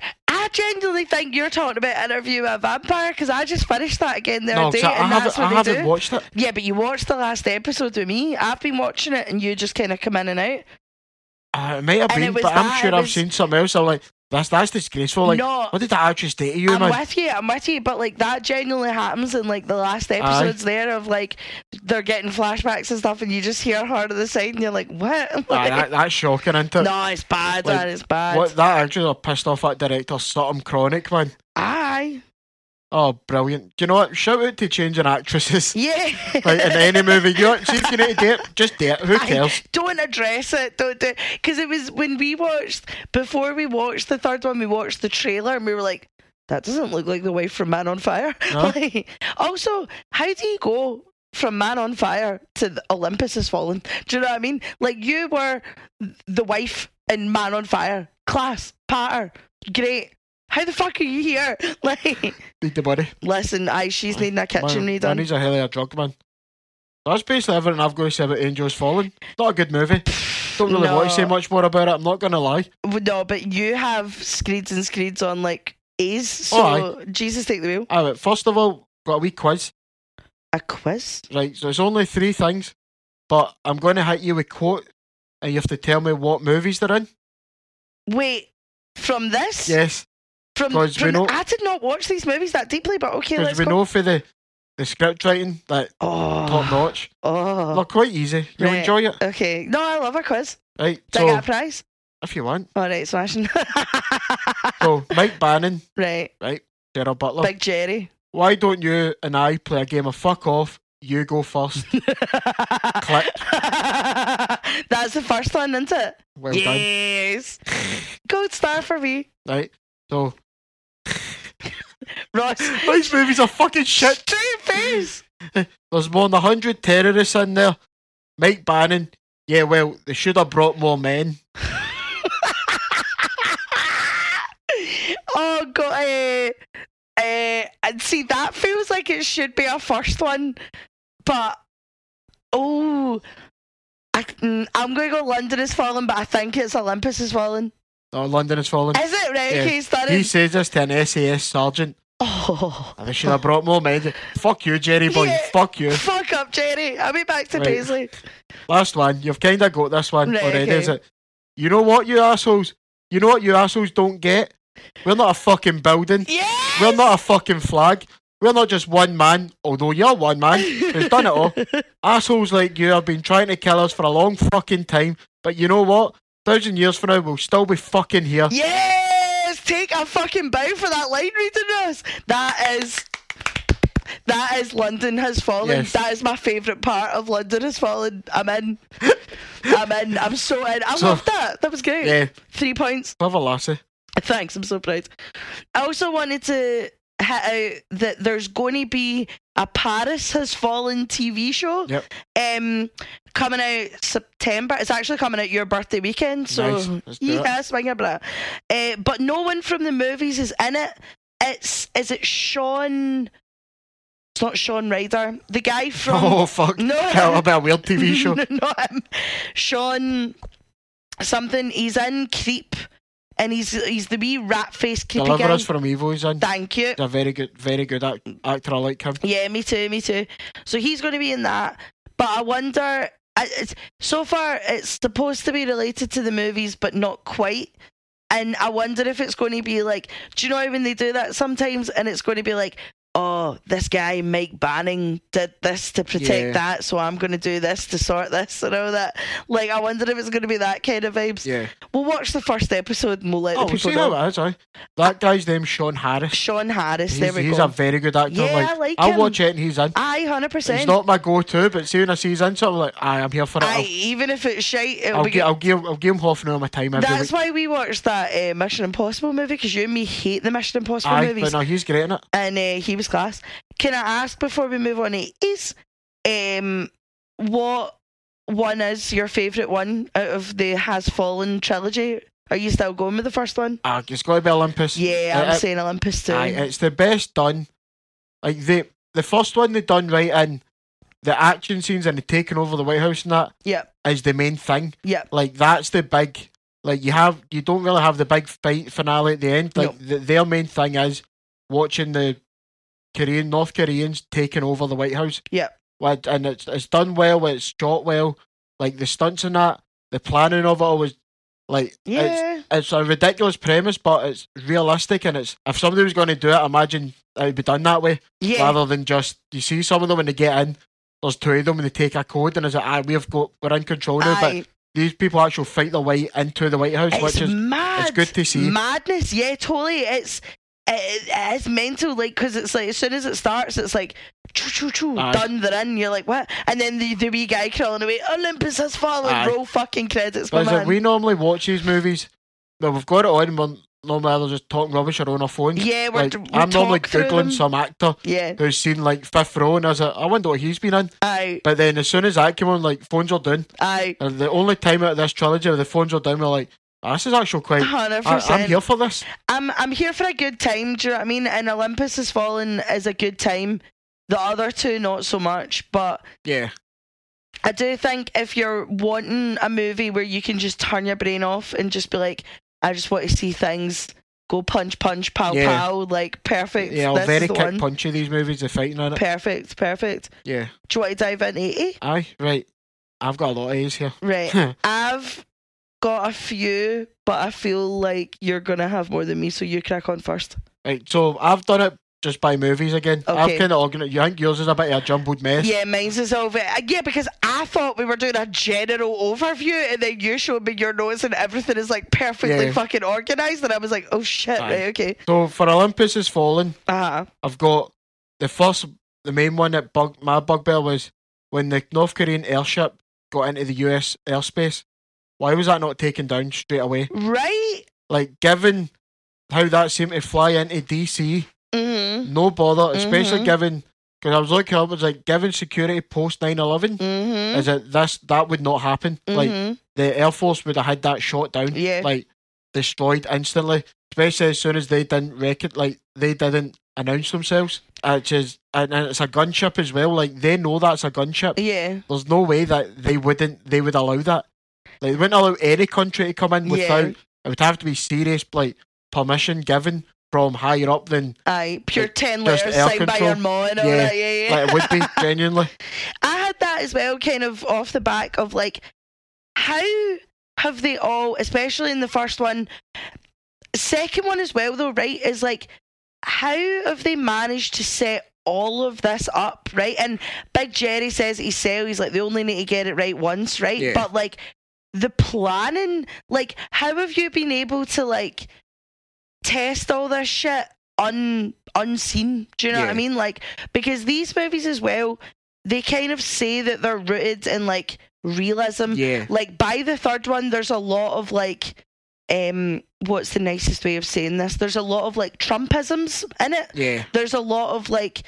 genuinely think you're talking about Interview with a Vampire, because I just finished that again the other day,
I
and that's what
haven't
they do.
watched it.
Yeah, but you watched the last episode with me. I've been watching it, and you just kind of come in and out.
It might have
And
been,
it was
but I'm
that,
sure
it
I've
was-
seen something else. I'm like, that's disgraceful. Like,
No.
what did that actress say to you,
I'm
man?
with you, but like that genuinely happens in like the last episodes there of like they're getting flashbacks and stuff, and you just hear her to the side, and you're like, what?
That's shocking, isn't it?
No, it's bad,
Like,
man, it's bad.
What, that actress are pissed off at director Sutton Chronic, man.
Aye.
Oh, brilliant. Do you know what? Shout out to changing actresses.
Yeah.
Like in any movie. You know, see if you need to do it, just do it. Who cares?
Don't address it. Don't do it. Because it was when before we watched the third one, we watched the trailer and we were like, that doesn't look like the wife from Man on Fire.
No.
Like, also, how do you go from Man on Fire to Olympus Has Fallen? Do you know what I mean? Like, you were the wife in Man on Fire. Class. Patter. Great. How the fuck are you here? Like,
Need the money.
listen, she's needing a kitchen
Man
redone.
needs a hell of a drug, man. That's basically everything I've got to say about Angels Fallen. Not a good movie. Don't really want to say much more about it. I'm not going to lie.
No, but you have screeds and screeds on like A's, so
Oh,
Jesus take the wheel.
Alright, first of all, got a wee quiz.
A quiz?
Right, so it's only 3 things, but I'm going to hit you with quote, and you have to tell me what movies they're in.
Wait, from this?
Yes,
From,
'cause we know-
I did not watch these movies that deeply, but okay,
because
let's
we
go.
know for the script writing, like,
Oh,
top notch.
oh.
They're quite easy. You'll
Right.
enjoy it.
Okay. No, I love a quiz.
Right,
Do I get a
so
prize?
if you want.
All right, smashing.
So, Mike Bannon,
right,
Gerard Butler.
Big Jerry.
Why don't you and I play a game of fuck off? You go first. Click.
That's the first one, isn't it?
Well done.
Yes. Gold star for me.
Right, so
Ross.
these movies are fucking shit.
Straight face.
There's more than 100 terrorists in there. Mike Bannon, yeah, well, they should have brought more men.
Oh god, and see that feels like it should be a first one, but I'm going to go London Has Fallen, but I think it's Olympus Has Fallen.
Oh, London Has Fallen.
Is it right?
Yeah.
Okay, started.
He says this to an SAS sergeant.
Oh,
They should have brought more men. Fuck you, Jerry boy.
Yeah.
Fuck you.
fuck up, Jerry. I'll be back to
Right.
Paisley.
Last one. You've kind of got this one
Right,
already,
okay.
is it? You know what, you assholes? You know what you assholes don't get? We're not a fucking building.
Yes!
We're not a fucking flag. We're not just one man, although you're one man who's done it all. Assholes like you have been trying to kill us for a long fucking time, but you know what? 1,000 years from now, we'll still be fucking here.
Yes! Take a fucking bow for that line reading, Ross. That is London Has Fallen.
Yes.
That is my favourite part of London Has Fallen. I'm in. I'm so in. I
So-
loved that. That was great.
Yeah,
3 points.
clever lassie.
Thanks, I'm so proud. I also wanted to hit out that there's going to be a Paris Has Fallen TV show.
Yep.
Coming out September. It's actually coming out your birthday weekend. So
Nice. Let's do it.
yeah, swing a bra. But no one from the movies is in it. Is it Sean? It's not Sean Ryder. The guy from
Oh, fuck.
No.
Tell about a weird TV show.
Not him. Sean something. He's in Creep, and he's the wee rat face creepy
Deliver
guy.
Us From Evil is in.
Thank you.
He's a very good actor. I like him.
Yeah, me too. So he's going to be in that. But I wonder. So far, it's supposed to be related to the movies, but not quite. And I wonder if it's going to be like, do you know when they do that sometimes, and it's going to be like, oh, this guy Mike Banning did this to protect
Yeah.
that, so I'm going to do this to sort this and all that. Like, I wonder if it's going to be that kind of vibes.
Yeah.
We'll watch the first episode and we'll let
Oh,
the
we'll
people
see
know.
how it is, aye. That guy's name's Sean Harris.
Sean Harris, there we
He's
go.
a very good actor.
Yeah, I like
I'll
him.
watch it and he's in.
Aye, 100%.
He's not my go-to, but see when I see he's in something, like, aye, I'm here for it.
Aye, even if it's shite, it'll
I'll
be good.
give him half an hour of my time every
That's
week.
why we watched that Mission Impossible movie, because you and me hate the Mission Impossible
Aye,
movies.
but no, he's great in it.
And he was class. Can I ask before we move on, what one is your favourite one out of the Has Fallen trilogy? Are you still going with the first one?
It's got to be Olympus.
Yeah, I'm saying Olympus too.
Aye, it's the best done. Like the first one they done right in the action scenes and the taking over the White House and that
Yep,
is the main thing.
yep.
Like that's the big Like you don't really have the big fight finale at the end. Like their main thing is watching the North Koreans taking over the White House.
Yeah.
And it's done well, it's shot well. Like the stunts in that, the planning of it all was like it's a ridiculous premise, but it's realistic, and it's if somebody was going to do it, I imagine it would be done that way.
Yeah.
Rather than just you see some of them when they get in, there's two of them and they take a code and it's like we're in control now, but these people actually fight their way into the White House, which is mad. It's good to see.
Madness, yeah, totally. It's mental, like, because it's like as soon as it starts, it's like choo, done, they're in. You're like, what? And then the wee guy crawling away. Olympus has fallen. Roll fucking credits.
But like, we normally watch these movies, but we've got it on. We're normally either just talking rubbish or on our phones.
Yeah,
I'm normally googling some actor who's seen like Fifth Row, and I wonder what he's been in.
Aye.
But then as soon as that came on, like phones are down.
Aye.
And the only time out of this trilogy where the phones are down, we're like, this is actually quite.
100%.
I'm here for this.
I'm here for a good time. Do you know what I mean? And Olympus Has Fallen is a good time. The other two, not so much. But
yeah,
I do think if you're wanting a movie where you can just turn your brain off and just be like, I just want to see things go punch, pow, like perfect.
Yeah,
this
very
is the
kick
one.
punchy these movies. They're fighting on it.
Perfect.
Yeah.
Do you want to dive into 80?
Aye, right. I've got a lot of A's here.
Right. I've got a few, but I feel like you're gonna have more than me, so you crack on first.
Right, so I've done it just by movies again.
Okay.
I've kind of organised. You think yours is a bit of a jumbled mess?
Yeah, mine's is all yeah, because I thought we were doing a general overview, and then you showed me your notes, and everything is like perfectly fucking organised, and I was like, oh shit, right, okay.
So for Olympus Has Fallen,
I've
got the main one that my bugbear was when the North Korean airship got into the US airspace. Why was that not taken down straight away?
Right?
Like, given how that seemed to fly into DC, no bother, especially given, because I was looking up, it was like, given security post 9/11, is that would not happen. Like, the Air Force would have had that shot down, like, destroyed instantly, especially as soon as they didn't they didn't announce themselves, which is, and it's a gunship as well, like, they know that's a gunship.
Yeah.
There's no way that they would allow that. Like, they wouldn't allow any country to come in without, it would have to be serious, like, permission given from higher up than
pure like, 10 letters signed by your mom and all that. Yeah.
Like, it would be, genuinely.
I had that as well, kind of off the back of like, how have they all, especially in the first one, second one as well though, right, is like, how have they managed to set all of this up, right? And Big Jerry says he's like, they only need to get it right once, right?
Yeah.
But like, the planning, like, how have you been able to like test all this shit unseen? Do you know what I mean? Like, because these movies as well, they kind of say that they're rooted in like realism.
Yeah.
Like by the third one, there's a lot of like, what's the nicest way of saying this? There's a lot of like Trumpisms in it.
Yeah.
There's a lot of like,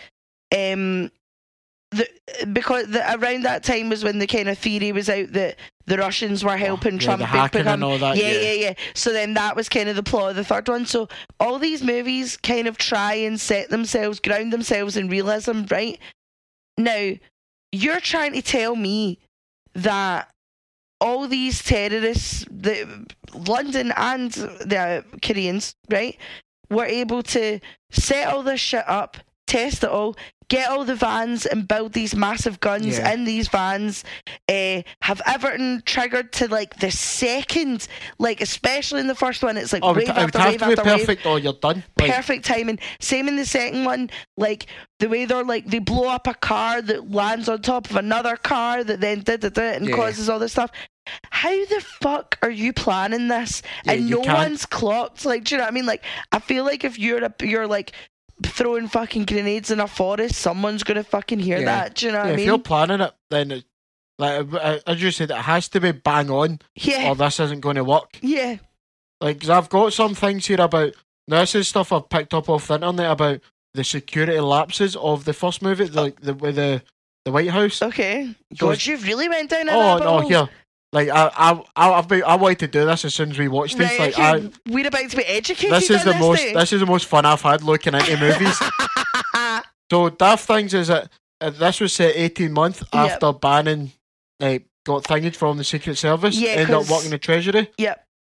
because around that time was when the kind of theory was out that the Russians were helping Trump
the hacking
become,
and all that.
Yeah. So then that was kind of the plot of the third one. So all these movies kind of try and ground themselves in realism, right? Now, you're trying to tell me that all these terrorists, London and the Koreans, right, were able to set all this shit up, test it all, get all the vans and build these massive guns in these vans, have everything triggered to like the second, like especially in the first one, it's like wave after wave after wave.
Perfect or you're done.
Perfect timing. Same in the second one, like the way they're like, they blow up a car that lands on top of another car that then and causes all this stuff. How the fuck are you planning this? And no one's clocked. Like, do you know what I mean? Like, I feel like if you're like throwing fucking grenades in a forest, someone's gonna fucking hear that. Do you know what I mean?
If you're planning it, then like as you said, it has to be bang on.
Yeah.
Or this isn't going to work.
Yeah.
Like, 'cause I've got some things here about. Now, this is stuff I've picked up off the internet about the security lapses of the first movie, like with the White House.
Okay. God, you've really went down.
Oh no, here. Like I wanted to do this as soon as we watched this.
Right,
like
we're about to be educated.
This is the most fun I've had looking into movies. So daft things is that this was set 18 months after Bannon got thinged from the Secret Service. Ended up working the Treasury.
Yep.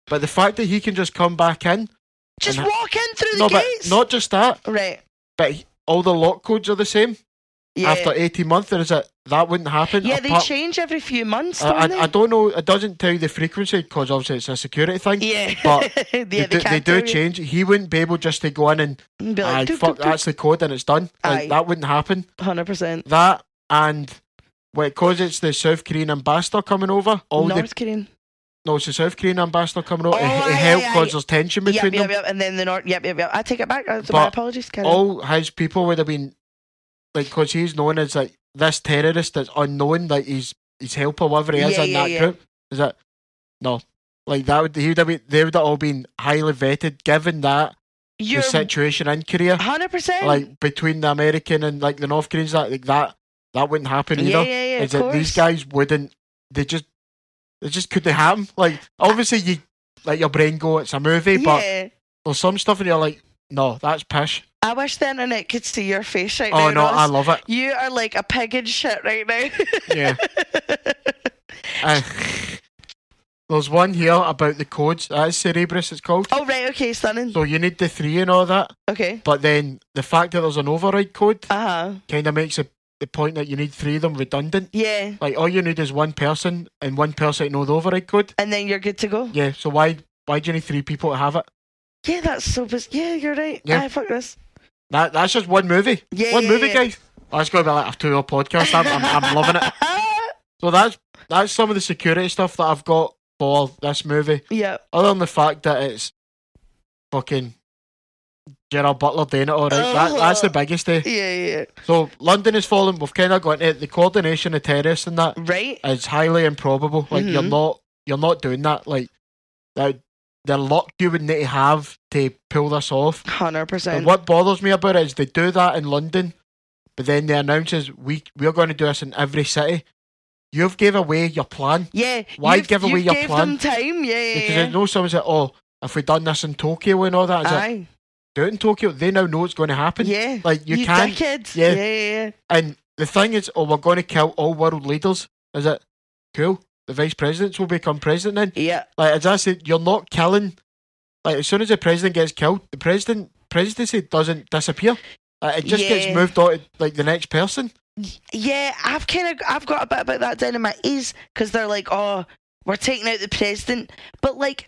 But the fact that he can just come back in,
Just
and
walk in through
no,
the gates.
but not just that,
Right.
but all the lock codes are the same
Yeah.
after 18 months. There is that wouldn't happen.
Yeah, they change every few months, don't they?
I don't know. It doesn't tell you the frequency because obviously it's a security thing.
Yeah.
But
yeah,
they do change. He wouldn't be able just to go in and
be like,
fuck, that's the code and it's done. Like, that wouldn't happen.
100%.
That and because it's the South Korean ambassador coming over.
North Korean.
No, it's the South Korean ambassador coming over.
Oh,
it helped because there's tension between them.
Yep. And then the North. Yep. I take it back. My apologies.
All his people would have been like, because he's known as like this terrorist that's unknown, like his helper, whatever he is in that group. Is it? No, like that would they would have all been highly vetted, given that the situation in Korea,
100%,
like between the American and like the North Koreans, that wouldn't happen either.
Yeah.
Is that these guys wouldn't? It just couldn't happen. Like obviously you let your brain go, it's a movie, but there's some stuff and you're like, no, that's pish.
I wish the internet could see your face right now.
Oh no,
Ross.
I love it.
You are like a pig in shit right now.
Yeah. There's one here about the codes. That's Cerebrus, it's called.
Oh right, okay, stunning.
So you need the 3 and all that.
Okay.
But then the fact that there's an override code
kind
of makes the point that you need 3 of them redundant.
Yeah.
Like all you need is one person and one person to know the override code.
And then you're good to go.
Yeah, so why do you need 3 people to have it?
Yeah, that's so yeah, you're right.
Yeah.
Fuck this.
That's just one movie.
Yeah.
One movie, guys. Oh, it's going to be like a 2-hour podcast. I'm loving it. So that's some of the security stuff that I've got for this movie.
Yeah.
Other than the fact that it's fucking Gerard Butler doing it all right. That's the biggest day.
Yeah.
So London is falling. We've kind of got into the coordination of terrorists and that.
Right.
Is highly improbable. Like you're not doing that. Like the luck you would need to have to pull this off.
100%.
And what bothers me about it is they do that in London, but then they announce we're going to do this in every city. You've gave away your plan.
Yeah.
Why give away your plan?
Them time. Yeah.
Because I know someone said, "Oh, if we done this in Tokyo and all that," like, do it in Tokyo. They now know it's going to happen.
Yeah.
Like you can't.
Dickheads.
Yeah.
Yeah.
And the thing is, we're going to kill all world leaders. Is it cool? The vice presidents will become president then.
Yeah.
Like as I said, you're not killing. Like as soon as the president gets killed, the presidency doesn't disappear. It just gets moved on to like the next person.
Yeah, I've got a bit about that down in my ears because they're like, oh, we're taking out the president, but like,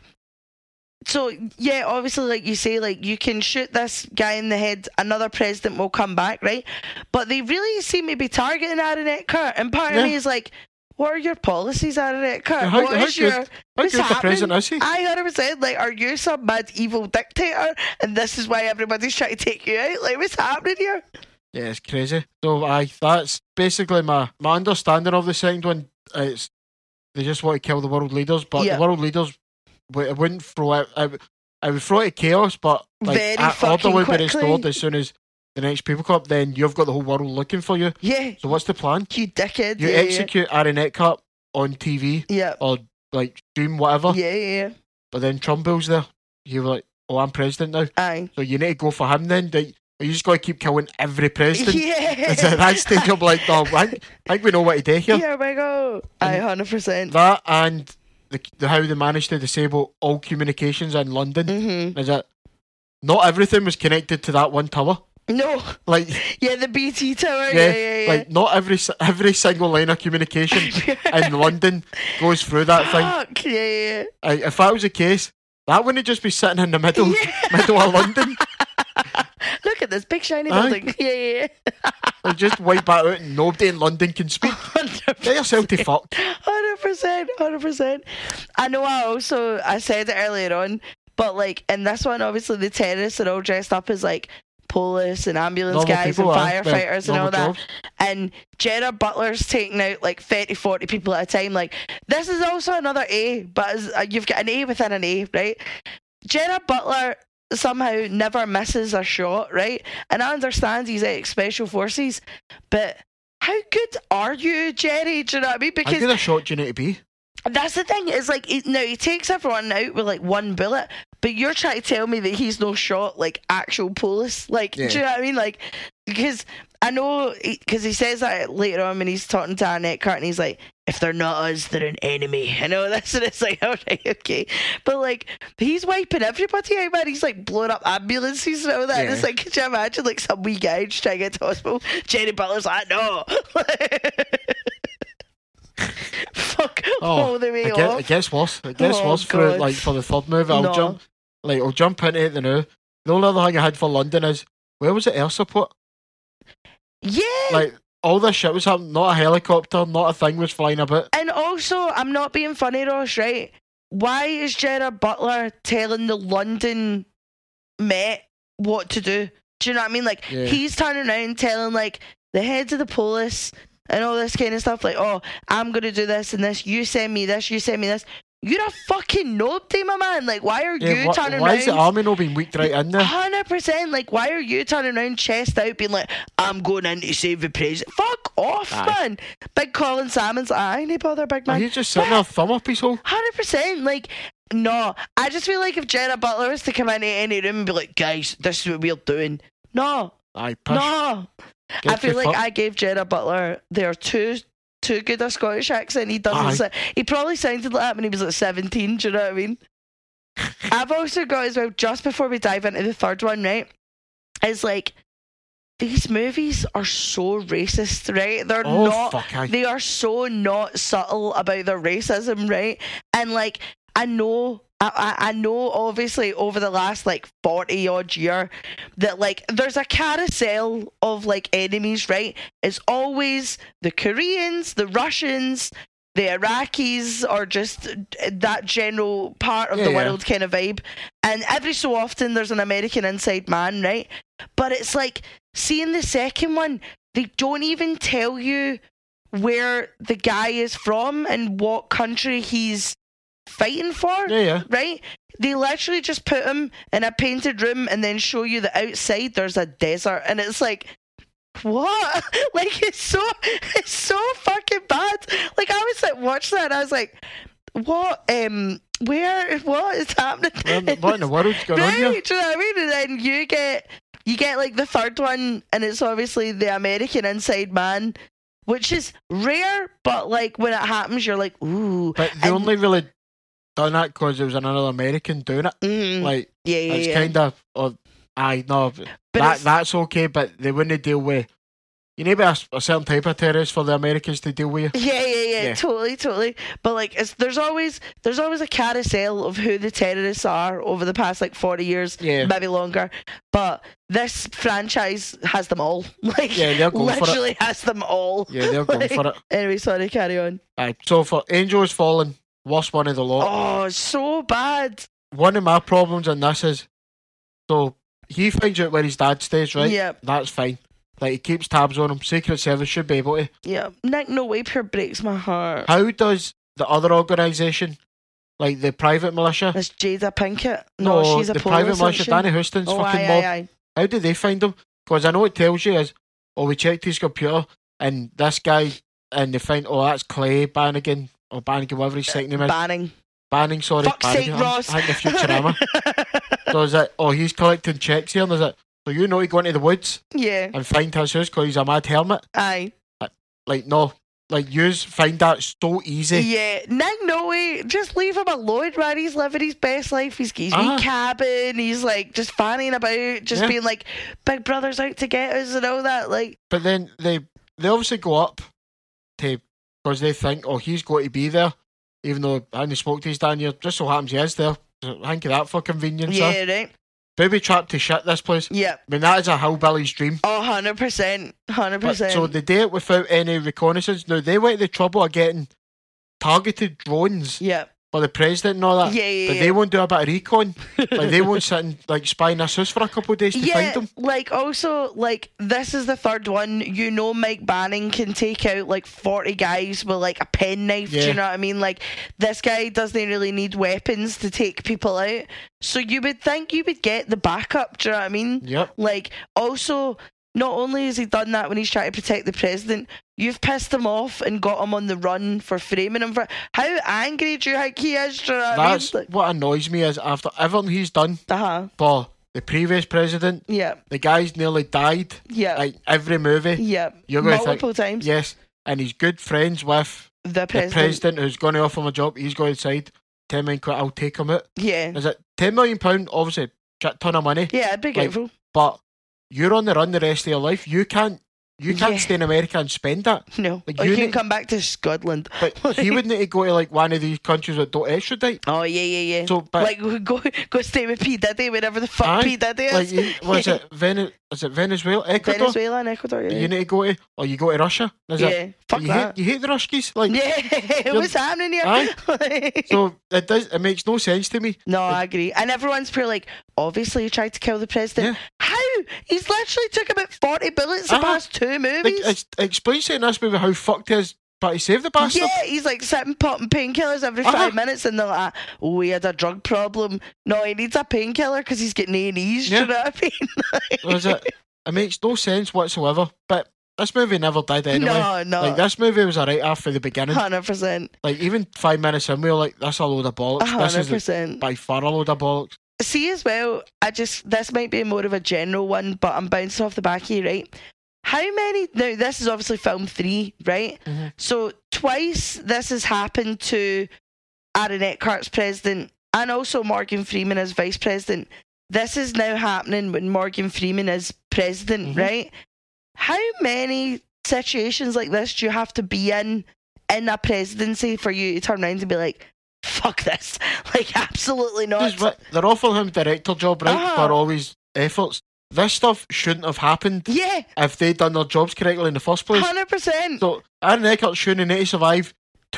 so yeah, obviously, like you say, like you can shoot this guy in the head, another president will come back, right? But they really seem to be targeting Aaron Eckhart, and part of me is like, what are your policies, Aaron Eckhart?
How
good the
president is he?
I 100% like, are you some mad evil dictator, and this is why everybody's trying to take you out? Like, what's happening here? Yeah,
it's crazy. So that's basically my understanding of the second one. It's they just want to kill the world leaders, but the world leaders it wouldn't throw out. It would throw out chaos, but like order would be restored as soon as the next people come up. Then you've got the whole world looking for you.
Yeah.
So what's the plan?
You dickhead.
You execute Aaron Eckhart on TV.
Yeah.
Or like doom whatever.
Yeah.
But then Trump's there. You're like, oh, I'm president now.
Aye.
So you need to go for him then. You just got to keep killing every president.
Yeah.
It's at that stage I'm like, no, I think we know what to do here.
Here we go. Aye, 100%.
That and the how they managed to disable all communications in London is that not everything was connected to that one tower.
No.
Like
the BT tower.
Yeah. Like not every single line of communication in London goes through that thing.
Yeah.
If that was the case, that wouldn't just be sitting in the middle of London.
Look at this big shiny building. Yeah.
Like just wipe that out and nobody in London can speak.
100%.
Get yourself to fuck.
100%. I know I said it earlier on, but like in this one, obviously the terrorists are all dressed up as like police and ambulance guys and firefighters and all that. And Gerard Butler's taking out like 30-40 people at a time. Like, this is also another A, but you've got an A within an A, right? Gerard Butler somehow never misses a shot, right? And I understand he's special forces, but how good are you, Jerry? Do you know what I mean? Because
how good a shot do you need to be?
That's the thing. It's like he takes everyone out with like one bullet, but you're trying to tell me that he's no shot like actual police. Like, do you know what I mean? Like, because I know because he says that later on when he's talking to Aaron Eckhart, and he's like, if they're not us, they're an enemy. I know this, and it's like, all right, okay. But like, he's wiping everybody out, man. He's like blowing up ambulances and all that. And it's like, could you imagine like some wee guy just trying to get to hospital? Jerry Butler's like, no. Fuck all the way off.
It gets worse. It gets worse for like for the third movie. I'll jump into it now. The only other thing I had for London is, where was the air support?
Yeah.
Like, all this shit was happening. Not a helicopter, not a thing was flying about.
And also, I'm not being funny, Ross, right? Why is Gerard Butler telling the London Met what to do? Do you know what I mean? Like, he's turning around telling, like, the heads of the police and all this kind of stuff, like, oh, I'm going to do this and this. You send me this, you send me this. You're a fucking nobody, my man. Like, why are you turning around?
Why is the army not being weaked right in there?
100%. Like, why are you turning around chest out being like, I'm going in to save the president? Fuck off, man. Big Colin Salmon's like, I ain't bother, big man.
He's just sitting there, thumb up his hole.
100%. Like, no. I just feel like if Gerard Butler was to come into any room and be like, guys, this is what we're doing. No. No. I feel like I gave Gerard Butler there too good a Scottish accent. He doesn't. He probably sounded like that when he was like 17. Do you know what I mean? I've also got as well, just before we dive into the third one, right? Is like, these movies are so racist, right? They're not. They are so not subtle about their racism, right? And like, I know obviously over the last like 40 odd year that like there's a carousel of like enemies, right? It's always the Koreans, the Russians, the Iraqis, or just that general part of the world kind of vibe. And every so often there's an American inside man, right? But it's like, seeing the second one, they don't even tell you where the guy is from and what country he's fighting for, right? They literally just put him in a painted room and then show you that outside there's a desert, and it's like, what? Like, it's so fucking bad. Like, I was like watching that and I was like, what what is happening?
What in the world's going on here?
Do you know what I mean? And then you get like the third one, and it's obviously the American inside man, which is rare, but like when it happens you're like, ooh.
But they only really done that because there was another American doing it. Like, it's kind of, that's okay, but they wouldn't deal with. You need a certain type of terrorist for the Americans to deal with.
Yeah. Totally. But like, there's always a carousel of who the terrorists are over the past like 40 years, maybe longer. But this franchise has them all. Like,
they're going for it.
Literally has them all.
Yeah, they're going for it.
Anyway, sorry, carry on.
So for Angel Has Fallen, worst one of the lot.
Oh, so bad.
One of my problems in this is, so he finds out where his dad stays, right?
Yeah.
That's fine. Like, he keeps tabs on him. Secret Service should be able to.
Yeah. Nick Nowaper breaks my heart.
How does the other organisation, like the private militia?
It's Jada Pinkett. No, she's a
the private militia, Danny Houston's fucking mob.
Aye.
How do they find him? Because I know it tells you is, we checked his computer and this guy, and they find, that's Clay Bannigan, or Bannigan, whatever his second name is. Banning, sorry.
Fuck's sake, Ross.
I think the Futurama. So is it, he's collecting checks here, and is it, so you know he go into the woods and find his house because he's a mad hermit?
Aye.
Like, no. Like, yous find that so easy.
Yeah. Nick Noe, just leave him alone, man. He's living his best life. He's wee cabin. He's like just fanning about, just being like, Big Brother's out to get us and all that. Like,
but then they obviously go up to, because they think, he's got to be there, even though I only spoke to his dad here. Just so happens he is there. Thank you that for convenience.
Yeah, right.
Booby trapped to shit this place.
Yeah.
I mean, that is a hillbilly's dream.
100%. 100%.
So they do it without any reconnaissance. Now, they went to the trouble of getting targeted drones for the president and all that.
Yeah.
But they won't do a bit of recon. Like, they won't sit and like spy in this house for a couple of days to find them.
Like, also, like, this is the third one. You know, Mike Banning can take out like 40 guys with like a penknife. Do you know what I mean? Like, this guy doesn't really need weapons to take people out. So you would think you would get the backup. Do you know what I mean?
Yep.
Like, also, not only has he done that when he's trying to protect the president, you've pissed him off and got him on the run for framing him for. How angry do you think he is? Do you know what I mean? Like,
what annoys me is after everything he's done for the previous president, the guy's nearly died. Like every movie.
Yeah.
You're going
multiple
to think,
times.
Yes. And he's good friends with
the
president who's going to offer him a job, he's going to decide, 10 million quid, I'll take him out.
Yeah.
Is it £10 million? Obviously, shit ton of money.
Yeah, I'd be grateful.
But you're on the run the rest of your life. You can't stay in America and spend that.
No.
Like,
you can come back to Scotland.
But he would need to go to like one of these countries that don't extradite.
Oh, yeah.
So, but,
like, go stay with P. Diddy, whenever the fuck P. Diddy is.
Like, is it Venezuela? Ecuador?
Venezuela and Ecuador, yeah.
You need to go to, or you go to Russia.
Fuck that.
You hate the Ruskies? Like,
yeah, what's happening here?
So it makes no sense to me.
No, I agree. And everyone's pretty like, obviously he tried to kill the president. Yeah. How? He's literally took about 40 bullets the past 2 movies.
Like, explain to in this movie how fucked he is, but he saved the bastard.
Yeah, he's like sitting popping painkillers every 5 minutes, and they're like, oh, he had a drug problem. No, he needs a painkiller because he's getting A&Es.
Yeah.
Do you know what I mean?
It makes no sense whatsoever. But this movie never did anyway.
No.
Like, this movie was a write-off from the beginning.
100%.
Like, even 5 minutes in, we were like, that's a load of bollocks.
100%.
This is by far a load of bollocks.
See, as well, this might be more of a general one, but I'm bouncing off the back of you, right? How many... Now, this is obviously film 3, right?
Mm-hmm.
So, twice this has happened to Aaron Eckhart's president and also Morgan Freeman as vice president. This is now happening when Morgan Freeman is president, right? How many situations like this do you have to be in a presidency for you to turn around and be like, fuck this? Like, absolutely not.
They're offering him director job, right, for all his efforts. This stuff shouldn't have happened if they'd done their jobs correctly in the first place.
100%.
So Aaron Eckhart shouldn't need to survive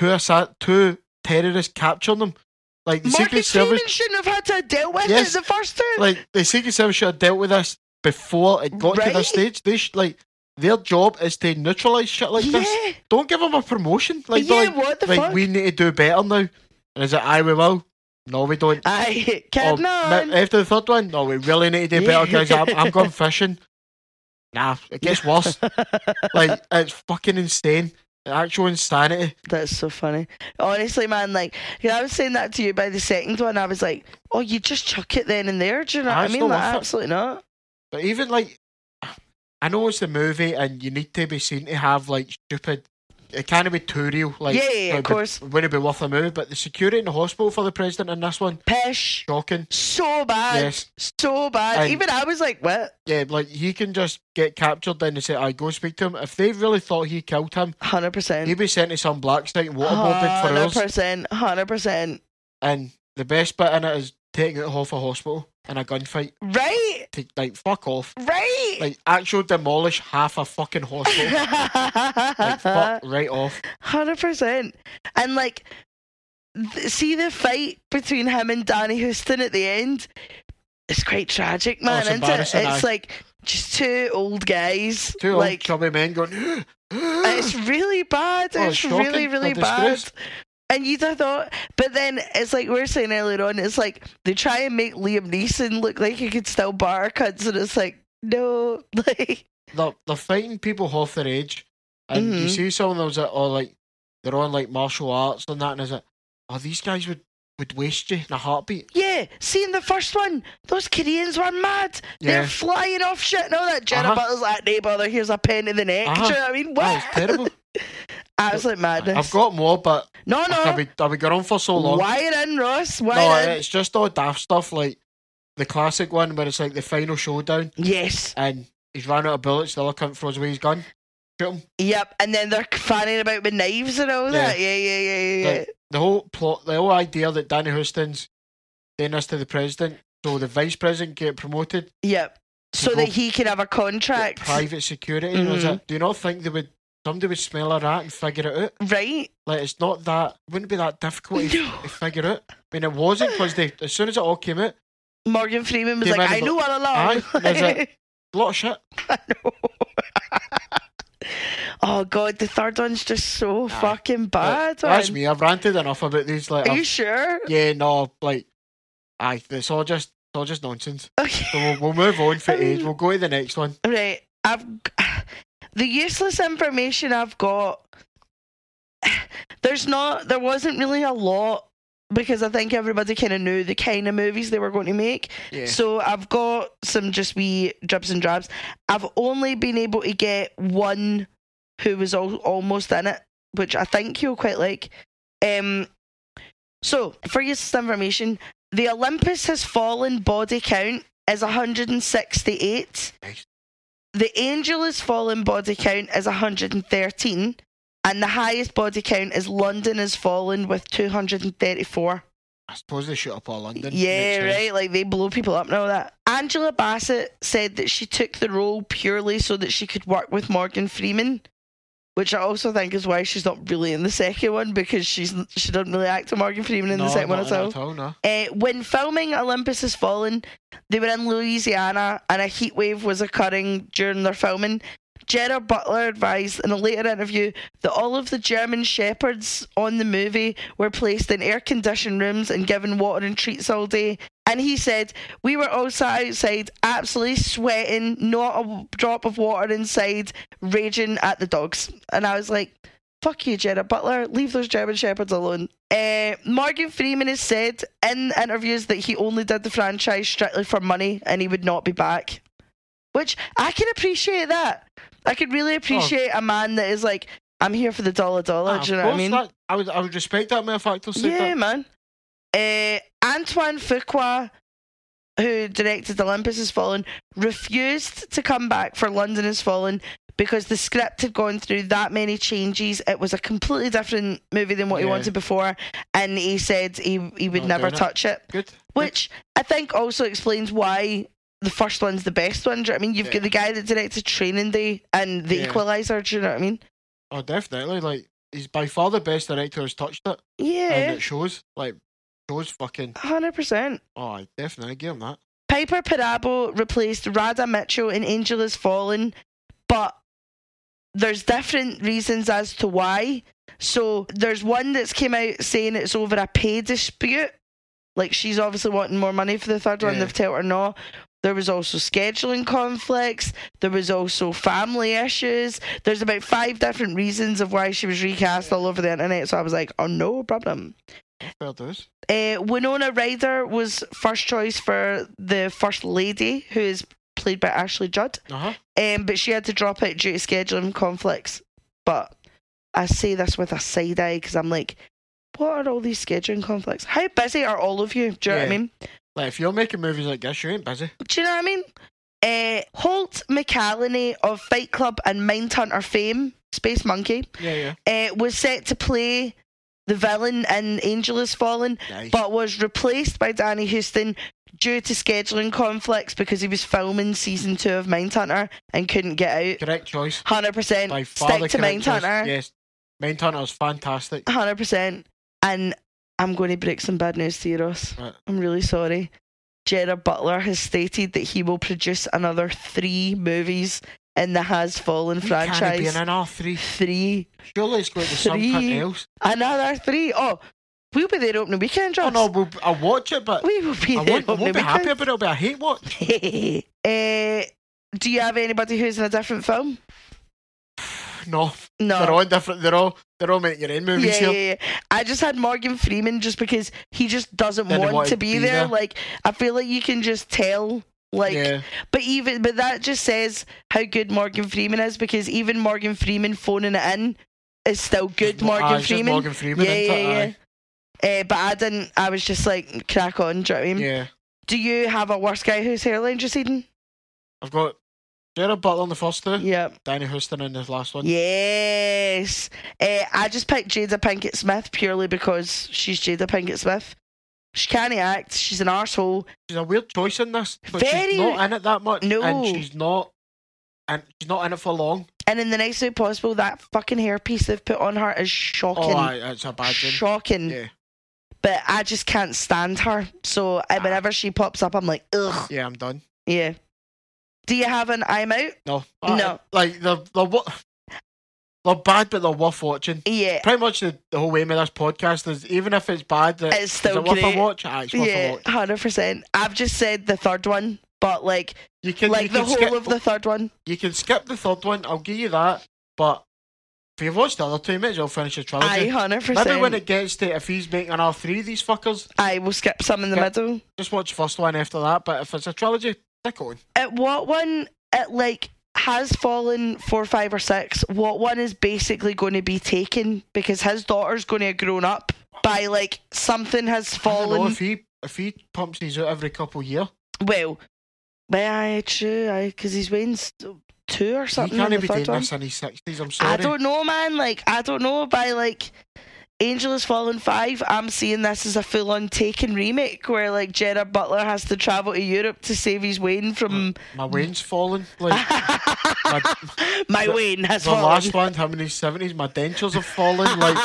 two terrorists capturing them. Like, the
Morgan
Secret Service
Freeman shouldn't have had to deal with it the first two.
Like, the Secret Service should have dealt with this before it got to this stage. They their job is to neutralise shit like this. Don't give them a promotion. Like,
what the fuck?
We need to do better now. And is it, we will? No, we don't.
Kidding on.
After the third one, no, we really need to do better, guys. I'm going fishing. Nah, it gets worse. Like, it's fucking insane. Actual insanity.
That's so funny. Honestly, man, like, I was saying that to you by the second one, I was like, oh, you just chuck it then and there. Do you know what I mean? Like, absolutely not.
But even, like, I know it's the movie and you need to be seen to have, like, stupid... It can't be too real. Like,
of course.
It wouldn't be worth a movie, but the security in the hospital for the president in this one...
Pish.
Shocking.
So bad.
Yes.
So bad.
And
even I was like, what?
Yeah, like, he can just get captured and they say, I go speak to him. If they really thought he killed him...
100%.
He'd be sent to some black site and waterboarded for hours.
100%.
And the best bit in it is taking it off a hospital in a gunfight.
Right.
Like, fuck off.
Right.
Like, actual demolish half a fucking hospital. Like, fuck right off.
100%. And, like, see the fight between him and Danny Houston at the end? It's quite tragic, man, isn't it? It's like just two old guys.
Two old chubby men going...
It's really bad. It's really, really bad. And you'd have thought, but then it's like we were saying earlier on, it's like they try and make Liam Neeson look like he could still bar cuts, and it's like, no, like
they're fighting people half their age, and you see some of them that are like they're on like martial arts and that, and is it? Oh, these guys would waste you in a heartbeat.
Yeah, see in the first one, those Koreans were mad. They're flying off shit and all that. Jenna Butler's like, "Hey, brother, here's a pen in the neck." Do you know what I mean? What?
That was terrible.
Absolute madness.
I've got more, but
no.
I'll be going on for so long.
Wire in, Ross. Wire in.
It's just all daft stuff like the classic one where it's like the final showdown.
Yes.
And he's run out of bullets. The other cunt throws away his gun. Shoot him.
Yep. And then they're fanning about with knives and all that. Yeah.
The whole plot, the whole idea that Danny Houston's doing this to the president, so the vice president get promoted.
Yep. So that he can have a contract.
Private security. Was it? Do you not think somebody would smell a rat and figure it out?
Right.
Like, it's not that, wouldn't be that difficult to figure out. I mean, it wasn't, because as soon as it all came out,
Morgan Freeman was like, I knew all along.
There's a lot of shit.
I know. Oh god, the third one's just so fucking bad.
That's me. I've ranted enough about these. Like,
are you sure?
Yeah, no, like, it's all just nonsense.
Okay.
So we'll move on for age. We'll go to the next one.
Right. The useless information I've got. There wasn't really a lot, because I think everybody kind of knew the kind of movies they were going to make.
Yeah.
So I've got some just wee dribs and drabs. I've only been able to get one who was almost in it. which I think you'll quite like. So, for your information, the Olympus Has Fallen body count is 168.
Nice.
The Angel Has Fallen body count is 113. And the highest body count is London Has Fallen with 234.
I suppose they shoot up all London.
Yeah, right. Like, they blow people up and all that. Angela Bassett said that she took the role purely so that she could work with Morgan Freeman, which I also think is why she's not really in the second one, because she doesn't really act to Morgan Freeman in the second one at all.
No.
When filming Olympus Has Fallen, they were in Louisiana and a heat wave was occurring during their filming. Gerard Butler advised in a later interview that all of the German shepherds on the movie were placed in air-conditioned rooms and given water and treats all day. And he said, we were all sat outside, absolutely sweating, not a drop of water inside, raging at the dogs. And I was like, fuck you, Gerard Butler. Leave those German shepherds alone. Morgan Freeman has said in interviews that he only did the franchise strictly for money and he would not be back. Which, I can appreciate that. I could really appreciate a man that is like, I'm here for the dollar. Do you know what I mean?
I would respect that matter factor.
Yeah, man. Antoine Fuqua, who directed Olympus Has Fallen, refused to come back for London Has Fallen because the script had gone through that many changes. It was a completely different movie than what he wanted before, and he said he would never touch it.
Good.
Which I think also explains why the first one's the best one. Do you know what I mean? You've got the guy that directed Training Day and The Equalizer. Do you know what I mean?
Oh, definitely. Like, he's by far the best director who's touched it.
Yeah.
And it shows. Like, shows fucking
100%.
Oh, I definitely give him that.
Piper Perabo replaced Radha Mitchell in Angel Has Fallen, but there's different reasons as to why. So there's one that's came out saying it's over a pay dispute. Like, she's obviously wanting more money for the third one. They've told her no. There was also scheduling conflicts. There was also family issues. There's about 5 different reasons of why she was recast all over the internet. So I was like, oh, no problem.
Fair dues.
Winona Ryder was first choice for the First Lady, who is played by Ashley Judd. But she had to drop out due to scheduling conflicts. But I say this with a side eye because I'm like, what are all these scheduling conflicts? How busy are all of you? Do you know what I mean?
Like, if you're making movies like this, you ain't busy.
Do you know what I mean? Holt McCallany of Fight Club and Mindhunter fame, Space Monkey, was set to play the villain in Angel Has Fallen, but was replaced by Danny Huston due to scheduling conflicts because he was filming season 2 of Mindhunter and couldn't get out.
Correct choice.
100%.
By far
Stick to Mindhunter.
Yes. Mindhunter is fantastic.
100%. And I'm going to break some bad news to you, Ross.
Right.
I'm really sorry. Gerard Butler has stated that he will produce another 3 movies in the Has Fallen franchise.
Can't be in another 3.
3.
Surely it's going to be something else.
Another 3. Oh, we'll be there opening weekend, Ross.
Oh, no, I'll watch it, but
we will be there
I won't be happy about it. It'll be a hate watch.
Do you have anybody who's in a different film?
No.
No.
They're all different. They're all making your own movies here.
Yeah. I just had Morgan Freeman just because he just doesn't want to be there. Like, I feel like you can just tell. Like, but that just says how good Morgan Freeman is, because even Morgan Freeman phoning it in is still good. Morgan Freeman.
Morgan Freeman.
But I was just like, crack on. Do you know what I mean?
Yeah.
Do you have a worst guy whose hairline just eaten?
I've got Gerard Butler in the first 2.
Yep.
Danny Huston in the last one.
Yes. I just picked Jada Pinkett Smith purely because she's Jada Pinkett Smith. She can't act. She's an arsehole.
She's a weird choice in this, but she's not in it that much.
No.
And she's not in it for long.
And in the nicest way possible, that fucking hairpiece they've put on her is shocking.
Oh, it's a bad thing.
Shocking.
Yeah.
But I just can't stand her. So whenever she pops up, I'm like, ugh.
Yeah, I'm done.
Yeah. Do you have an I'm out?
No.
No.
Like, they're bad, but they're worth watching.
Yeah.
Pretty much the whole aim of this podcast is, even if it's bad,
it's still
worth a watch? It's worth a watch.
100%. I've just said the third one, but like, the whole of the third one.
You can skip the third one, I'll give you that, but if you've watched the other 2, you might as well finish the trilogy.
Aye, 100%.
Maybe when it gets to, if he's making another 3 of these fuckers,
I will skip some in the middle.
Just watch the first one after that, but if it's a trilogy, stick on.
At what one, at like Has Fallen 4, 5 or 6, what one is basically going to be taken? Because his daughter's going to have grown up by like something has fallen.
I don't know, if he pumps these out every couple of years.
Well, true, because he's weighing 2 or something.
He can't
in
be
the
doing
third
this
one.
in his 60s, I'm sorry.
I don't know, man. Like, I don't know. By like Angel Has Fallen 5, I'm seeing this as a full-on Taken remake where like Gerard Butler has to travel to Europe to save his Wayne from.
My Wayne's fallen. Like,
my Wayne has
the
fallen.
last one, him in his 70s, my dentures have fallen. Like,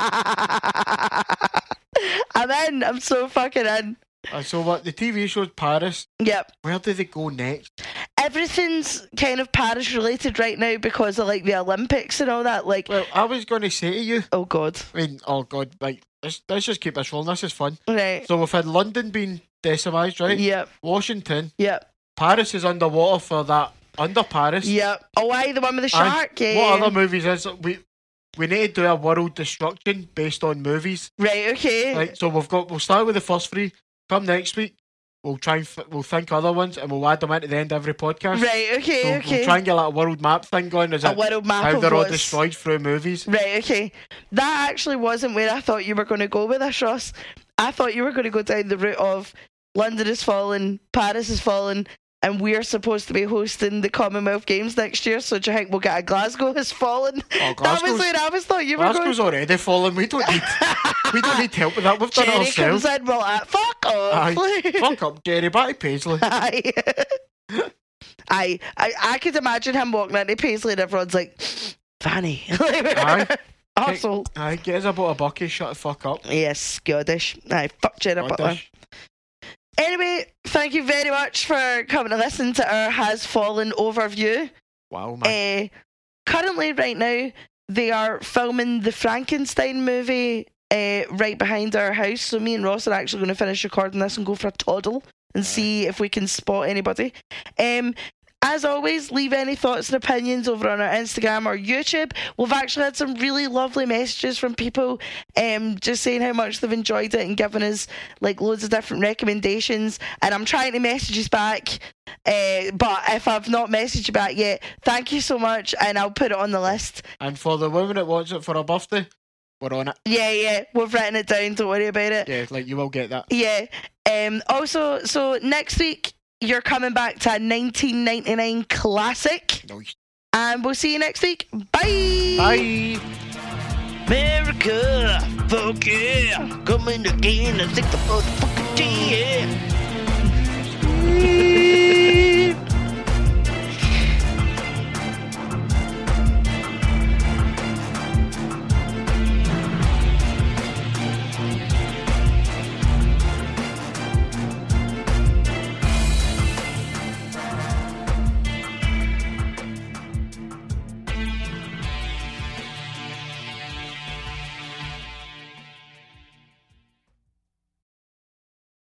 I'm in. I'm so fucking in.
So what? The TV show's Paris.
Yep.
Where do they go next?
Everything's kind of Paris related right now because of like the Olympics and all that. Like,
Well, I was going to say to you.
oh god.
Oh god, like let's just keep this rolling. This is fun.
Right.
So we've had London being decimised, right?
Yep.
Washington.
Yep.
Paris is underwater for that. Under Paris.
Yep. Oh, aye, the one with the shark. Yeah.
What other movies is it? We need to do a world destruction based on movies.
Right. Okay.
Right. So we'll start with the first 3. Come next week, we'll try and we'll think other ones and we'll add them into the end of every podcast.
Right. Okay.
So
okay.
We'll try and get like a world map thing going. Is
a
it
world map
how
of
they're all
what's-
destroyed through movies?
Right, okay. That actually wasn't where I thought you were going to go with this, Ross. I thought you were going to go down the route of London has fallen, Paris has fallen, and we're supposed to be hosting the Commonwealth Games next year, so do you think we'll get a Glasgow has fallen?
Oh,
That
Glasgow's,
was where I was thought you were
Glasgow's
going.
already fallen. We don't need help with that. We've done
Jerry
it ourselves.
comes in, well, fuck off.
Aye. Fuck up, Jerry. Back to Paisley.
Aye. I could imagine him walking into Paisley and everyone's like, Fanny.
Aye.
Arsehole.
Aye, get us about a bucket. Shut the fuck up.
Yes, Scottish. Aye, fuck Jenna Butler.
Scottish.
Anyway, thank you very much for coming to listen to our Has Fallen overview.
Wow, man.
Currently, right now, they are filming the Frankenstein movie right behind our house. So me and Ross are actually going to finish recording this and go for a toddle and see if we can spot anybody. As always, leave any thoughts and opinions over on our Instagram or YouTube. We've actually had some really lovely messages from people just saying how much they've enjoyed it and giving us like loads of different recommendations. And I'm trying to message you back, but if I've not messaged you back yet, thank you so much and I'll put it on the list.
And for the women that wants it for a birthday, we're on it.
Yeah, we've written it down, don't worry about it.
Yeah, like you will get that.
Yeah. Also, so next week, you're coming back to a 1999 classic.
Nice.
And we'll see you next week. Bye.
Bye.
America, fuck yeah. Coming again, I think the motherfucking yeah.